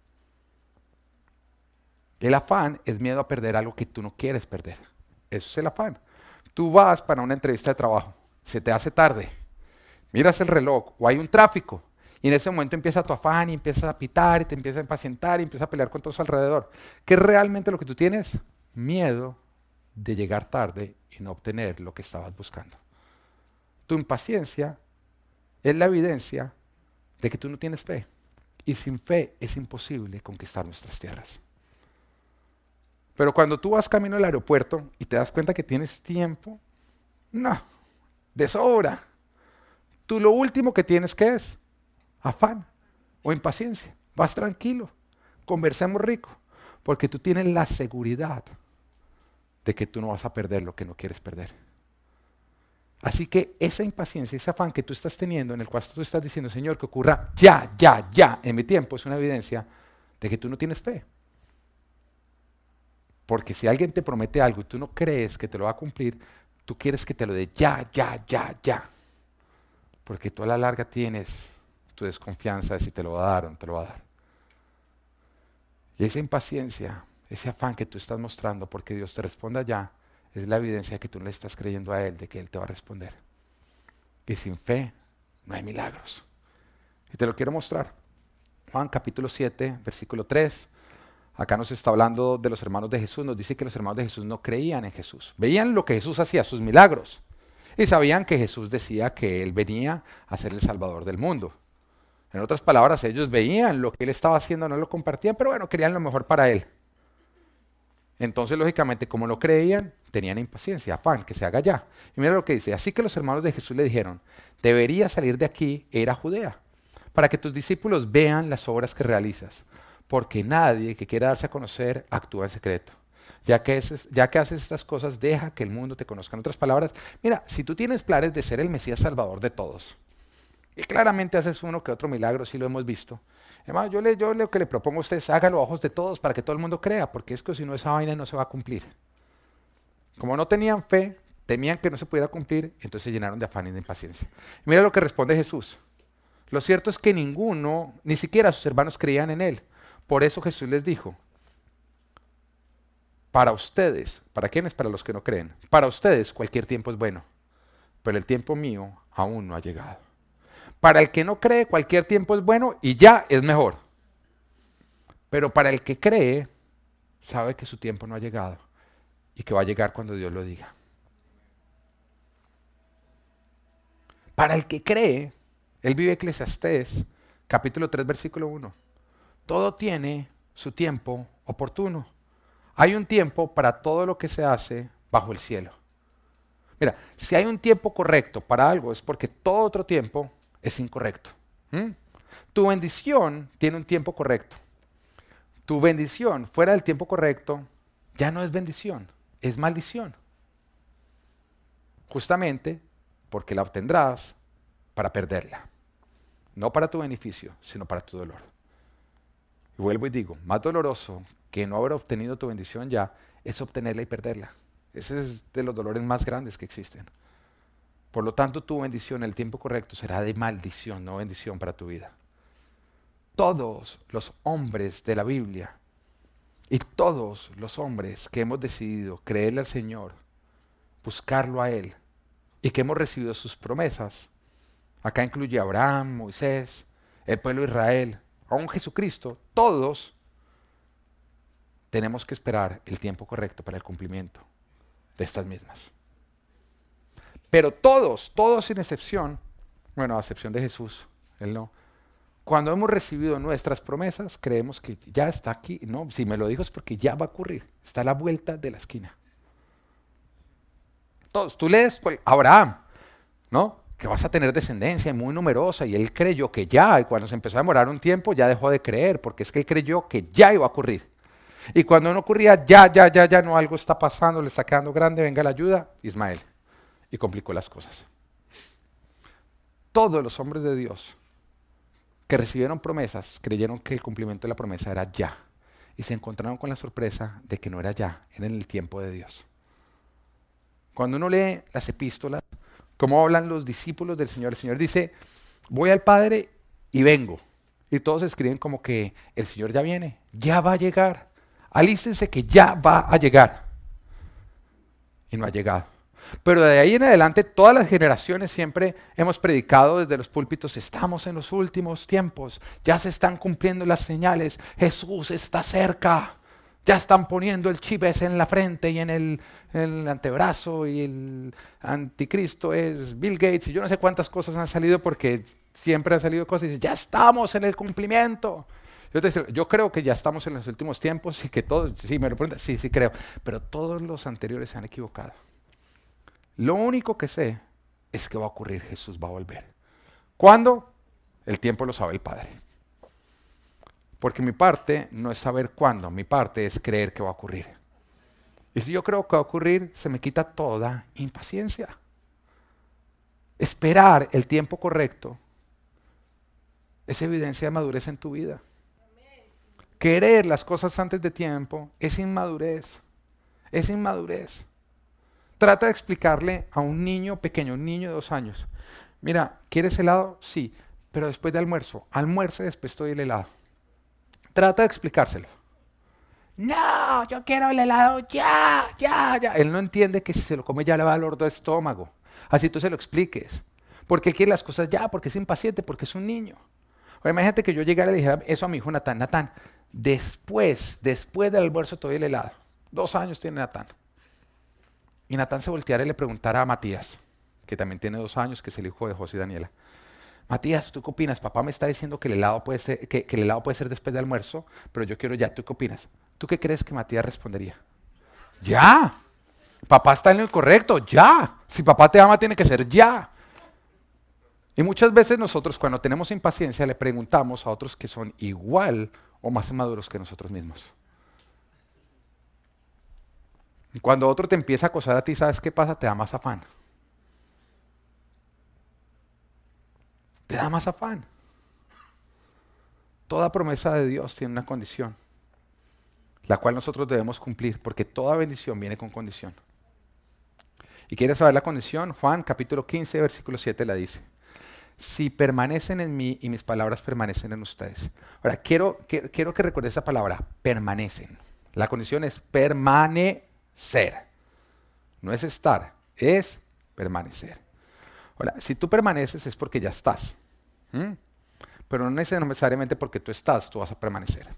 El afán es miedo a perder algo que tú no quieres perder. Eso es el afán. Tú vas para una entrevista de trabajo, se te hace tarde, miras el reloj o hay un tráfico y en ese momento empieza tu afán y empiezas a pitar y te empiezas a impacientar y empiezas a pelear con todos alrededor. ¿Qué es realmente lo que tú tienes? Miedo de llegar tarde y no obtener lo que estabas buscando. Tu impaciencia es la evidencia de que tú no tienes fe. Y sin fe es imposible conquistar nuestras tierras. Pero cuando tú vas camino al aeropuerto y te das cuenta que tienes tiempo, no, de sobra. Tú lo último que tienes que es afán o impaciencia. Vas tranquilo, conversemos rico, porque tú tienes la seguridad de que tú no vas a perder lo que no quieres perder. Así que esa impaciencia, ese afán que tú estás teniendo, en el cual tú estás diciendo, Señor, que ocurra ya, ya, ya, en mi tiempo, es una evidencia de que tú no tienes fe. Porque si alguien te promete algo y tú no crees que te lo va a cumplir, tú quieres que te lo dé ya, ya, ya, ya. Porque tú a la larga tienes tu desconfianza de si te lo va a dar o no te lo va a dar. Y esa impaciencia, ese afán que tú estás mostrando porque Dios te responda ya, es la evidencia de que tú no le estás creyendo a Él, de que Él te va a responder. Y sin fe no hay milagros. Y te lo quiero mostrar. Juan capítulo siete, versículo tres. Acá nos está hablando de los hermanos de Jesús. Nos dice que los hermanos de Jesús no creían en Jesús. Veían lo que Jesús hacía, sus milagros. Y sabían que Jesús decía que Él venía a ser el Salvador del mundo. En otras palabras, ellos veían lo que Él estaba haciendo, no lo compartían, pero bueno, querían lo mejor para Él. Entonces, lógicamente, como no creían, tenían impaciencia, afán, que se haga ya. Y mira lo que dice. Así que los hermanos de Jesús le dijeron, deberías salir de aquí e ir a Judea, para que tus discípulos vean las obras que realizas. Porque nadie que quiera darse a conocer actúa en secreto. Ya que, es, ya que haces estas cosas, deja que el mundo te conozca. En otras palabras, mira, si tú tienes planes de ser el Mesías Salvador de todos, y claramente haces uno que otro milagro, sí lo hemos visto. Además, yo, le, yo lo que le propongo a ustedes, hágalo a ojos de todos para que todo el mundo crea, porque es que si no, esa vaina no se va a cumplir. Como no tenían fe, temían que no se pudiera cumplir, entonces se llenaron de afán y de impaciencia. Y mira lo que responde Jesús. Lo cierto es que ninguno, ni siquiera sus hermanos creían en Él. Por eso Jesús les dijo, para ustedes, ¿para quiénes? Para los que no creen. Para ustedes cualquier tiempo es bueno, pero el tiempo mío aún no ha llegado. Para el que no cree, cualquier tiempo es bueno y ya es mejor. Pero para el que cree, sabe que su tiempo no ha llegado y que va a llegar cuando Dios lo diga. Para el que cree, él vive Eclesiastés, capítulo tres, versículo uno. Todo tiene su tiempo oportuno. Hay un tiempo para todo lo que se hace bajo el cielo. Mira, si hay un tiempo correcto para algo es porque todo otro tiempo es incorrecto. ¿Mm? Tu bendición tiene un tiempo correcto. Tu bendición fuera del tiempo correcto ya no es bendición, es maldición. Justamente porque la obtendrás para perderla. No para tu beneficio, sino para tu dolor. Y vuelvo y digo, más doloroso que no haber obtenido tu bendición ya es obtenerla y perderla. Ese es de los dolores más grandes que existen. Por lo tanto, tu bendición en el tiempo correcto será de maldición, no bendición para tu vida. Todos los hombres de la Biblia y todos los hombres que hemos decidido creerle al Señor buscarlo a Él y que hemos recibido sus promesas, acá incluye a Abraham, Moisés, el pueblo de Israel, aún Jesucristo, todos tenemos que esperar el tiempo correcto para el cumplimiento de estas mismas. Pero todos, todos sin excepción, bueno, a excepción de Jesús, Él no, cuando hemos recibido nuestras promesas, creemos que ya está aquí. No, si me lo dijo es porque ya va a ocurrir, está a la vuelta de la esquina. Todos, tú lees a Abraham, ¿no? Que vas a tener descendencia muy numerosa, y él creyó que ya, y cuando se empezó a demorar un tiempo ya dejó de creer, porque es que él creyó que ya iba a ocurrir. Y cuando no ocurría, ya, ya, ya, ya, no, algo está pasando, le está quedando grande, venga la ayuda, Ismael. Y complicó las cosas. Todos los hombres de Dios que recibieron promesas creyeron que el cumplimiento de la promesa era ya. Y se encontraron con la sorpresa de que no era ya, era en el tiempo de Dios. Cuando uno lee las epístolas, cómo hablan los discípulos del Señor, el Señor dice, voy al Padre y vengo. Y todos escriben como que el Señor ya viene, ya va a llegar. Alístense que ya va a llegar. Y no ha llegado. Pero de ahí en adelante, todas las generaciones siempre hemos predicado desde los púlpitos, estamos en los últimos tiempos, ya se están cumpliendo las señales, Jesús está cerca, ya están poniendo el chip ese en la frente y en el, en el antebrazo, y el anticristo es Bill Gates, y yo no sé cuántas cosas han salido, porque siempre han salido cosas y dicen, ya estamos en el cumplimiento. Yo, te decía, yo creo que ya estamos en los últimos tiempos y que todos, sí, me lo preguntan, sí, sí creo, pero todos los anteriores se han equivocado. Lo único que sé es que va a ocurrir, Jesús va a volver. ¿Cuándo? El tiempo lo sabe el Padre. Porque mi parte no es saber cuándo, mi parte es creer que va a ocurrir. Y si yo creo que va a ocurrir, se me quita toda impaciencia. Esperar el tiempo correcto es evidencia de madurez en tu vida. Querer las cosas antes de tiempo es inmadurez. Es inmadurez. Trata de explicarle a un niño pequeño, un niño de dos años. Mira, ¿quieres helado? Sí, pero después de almuerzo. Almuerce, después te doy el helado. Trata de explicárselo. No, yo quiero el helado ya, ya, ya. Él no entiende que si se lo come ya le va a dolor de estómago. Así tú se lo expliques. Porque él quiere las cosas ya, porque es impaciente, porque es un niño. Ahora imagínate que yo llegara y le dijera eso a mi hijo Natán. Natán, después, después del almuerzo te doy el helado. Dos años tiene Natán. Y Natán se volteara y le preguntara a Matías, que también tiene dos años, que es el hijo de José y Daniela. Matías, ¿tú qué opinas? Papá me está diciendo que el helado puede ser, que, que el helado puede ser después del almuerzo, pero yo quiero ya. ¿Tú qué opinas? ¿Tú qué crees que Matías respondería? ¡Ya! Papá está en lo correcto, ¡ya! Si papá te ama, tiene que ser ya. Y muchas veces nosotros, cuando tenemos impaciencia, le preguntamos a otros que son igual o más maduros que nosotros mismos. Cuando otro te empieza a acosar a ti, ¿sabes qué pasa? Te da más afán. Te da más afán. Toda promesa de Dios tiene una condición, la cual nosotros debemos cumplir, porque toda bendición viene con condición. ¿Y quieres saber la condición? Juan capítulo quince, versículo siete la dice. Si permanecen en mí y mis palabras permanecen en ustedes. Ahora, quiero, quiero, quiero que recuerdes esa palabra, permanecen. La condición es permanecer. No es estar, es permanecer. Ahora, si tú permaneces es porque ya estás. ¿Mm? Pero no necesariamente porque tú estás, tú vas a permanecer.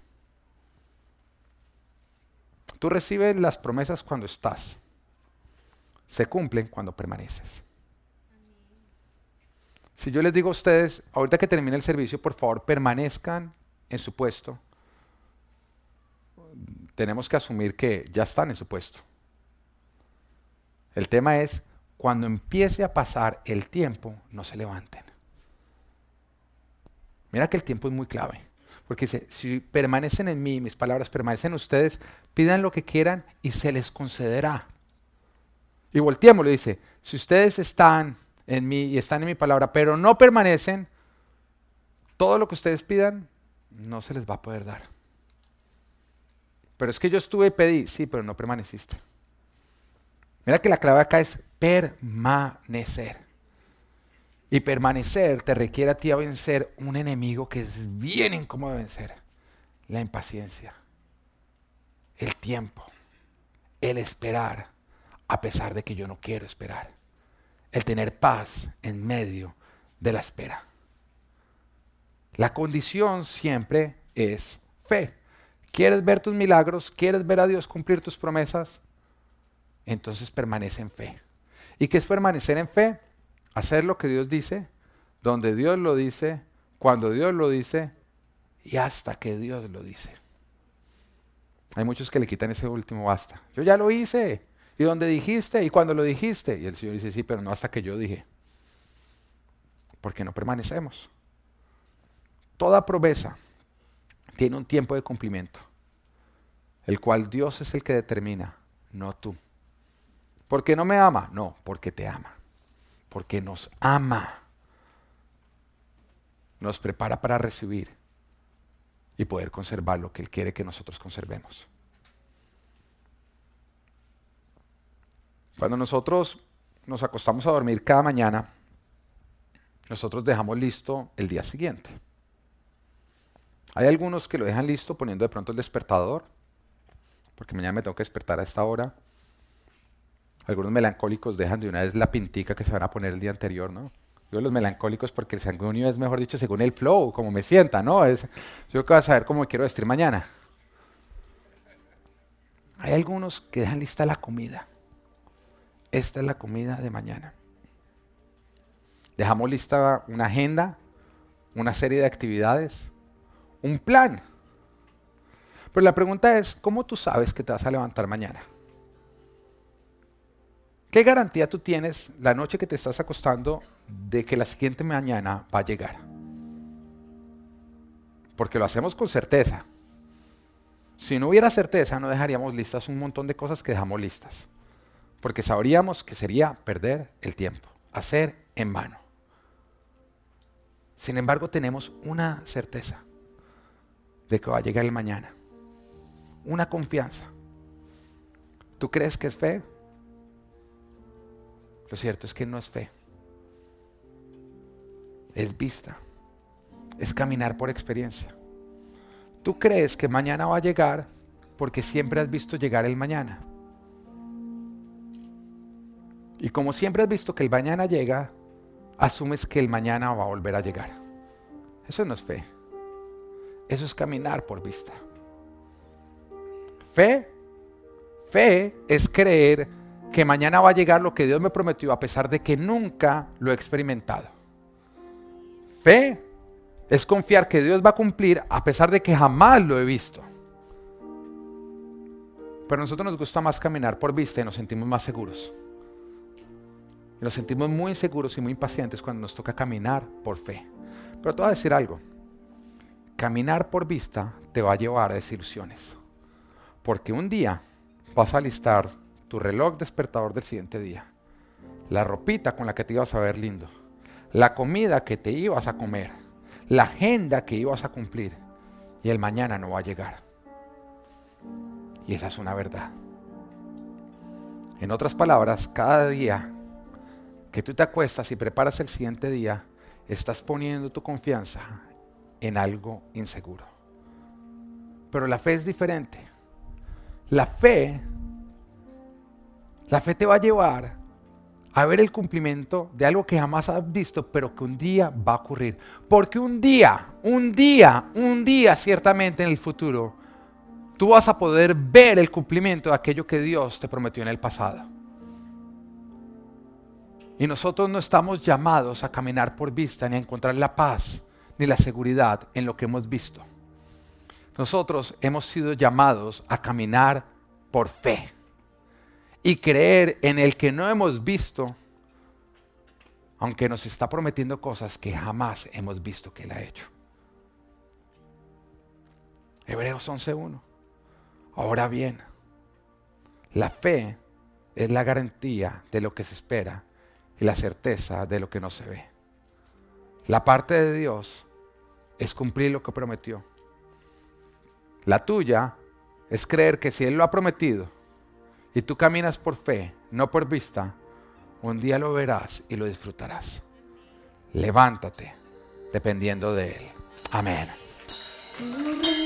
Tú recibes las promesas cuando estás. Se cumplen cuando permaneces. Si yo les digo a ustedes, ahorita que termine el servicio, por favor, permanezcan en su puesto, tenemos que asumir que ya están en su puesto. El tema es, cuando empiece a pasar el tiempo, no se levanten. Mira que el tiempo es muy clave, porque dice, si permanecen en mí, mis palabras permanecen en ustedes, pidan lo que quieran y se les concederá. Y volteémoslo, dice, si ustedes están en mí y están en mi palabra, pero no permanecen, todo lo que ustedes pidan no se les va a poder dar. Pero es que yo estuve y pedí, sí, pero no permaneciste. Mira que la clave acá es permanecer. Y permanecer te requiere a ti a vencer un enemigo que es bien incómodo de vencer. La impaciencia, el tiempo, el esperar. a pesar de que yo no quiero esperar. El tener paz en medio de la espera. La condición siempre es fe. ¿Quieres ver tus milagros? ¿Quieres ver a Dios cumplir tus promesas? Entonces permanece en fe. ¿Y qué es permanecer en fe? Hacer lo que Dios dice, donde Dios lo dice, cuando Dios lo dice y hasta que Dios lo dice. Hay muchos que le quitan ese último basta. Yo ya lo hice. ¿Y dónde dijiste? ¿Y cuándo lo dijiste? Y el Señor dice, sí, pero no hasta que yo dije. Porque no permanecemos. Toda promesa tiene un tiempo de cumplimiento, el cual Dios es el que determina, no tú. ¿Por qué no me ama? No, porque te ama. Porque nos ama. Nos prepara para recibir y poder conservar lo que Él quiere que nosotros conservemos. Cuando nosotros nos acostamos a dormir cada mañana, nosotros dejamos listo el día siguiente. Hay algunos que lo dejan listo poniendo de pronto el despertador, porque mañana me tengo que despertar a esta hora. Algunos melancólicos dejan de una vez la pintica que se van a poner el día anterior, ¿no? Yo los melancólicos porque el sanguíneo es, mejor dicho, según el flow, como me sienta, ¿no? Es, yo que voy a saber cómo me quiero vestir mañana. Hay algunos que dejan lista la comida. Esta es la comida de mañana. Dejamos lista una agenda, una serie de actividades, un plan. Pero la pregunta es, ¿cómo tú sabes que te vas a levantar mañana? ¿Qué garantía tú tienes la noche que te estás acostando de que la siguiente mañana va a llegar? Porque lo hacemos con certeza. Si no hubiera certeza, no dejaríamos listas un montón de cosas que dejamos listas. Porque sabríamos que sería perder el tiempo, hacer en vano. Sin embargo, tenemos una certeza de que va a llegar el mañana. Una confianza. ¿Tú crees que es fe? Lo cierto es que no es fe. Es vista. Es caminar por experiencia. Tú crees que mañana va a llegar porque siempre has visto llegar el mañana. Y como siempre has visto que el mañana llega, asumes que el mañana va a volver a llegar. Eso no es fe. Eso es caminar por vista. Fe, fe es creer que mañana va a llegar lo que Dios me prometió a pesar de que nunca lo he experimentado. Fe es confiar que Dios va a cumplir a pesar de que jamás lo he visto. Pero a nosotros nos gusta más caminar por vista y nos sentimos más seguros. Y nos sentimos muy inseguros y muy impacientes cuando nos toca caminar por fe. Pero te voy a decir algo. Caminar por vista te va a llevar a desilusiones. Porque un día vas a alistar tu reloj despertador del siguiente día, la ropita con la que te ibas a ver lindo, la comida que te ibas a comer, la agenda que ibas a cumplir, y el mañana no va a llegar. Y esa es una verdad. En otras palabras, cada día que tú te acuestas y preparas el siguiente día, estás poniendo tu confianza en algo inseguro. Pero la fe es diferente. La fe, la fe te va a llevar a ver el cumplimiento de algo que jamás has visto, pero que un día va a ocurrir. Porque un día, un día, un día ciertamente en el futuro, tú vas a poder ver el cumplimiento de aquello que Dios te prometió en el pasado. Y nosotros no estamos llamados a caminar por vista, ni a encontrar la paz, ni la seguridad en lo que hemos visto. Nosotros hemos sido llamados a caminar por fe y creer en el que no hemos visto, aunque nos está prometiendo cosas que jamás hemos visto que Él ha hecho. Hebreos once uno. Ahora bien, la fe es la garantía de lo que se espera y la certeza de lo que no se ve. La parte de Dios es cumplir lo que prometió. La tuya es creer que si Él lo ha prometido y tú caminas por fe, no por vista, un día lo verás y lo disfrutarás. Levántate dependiendo de Él. Amén.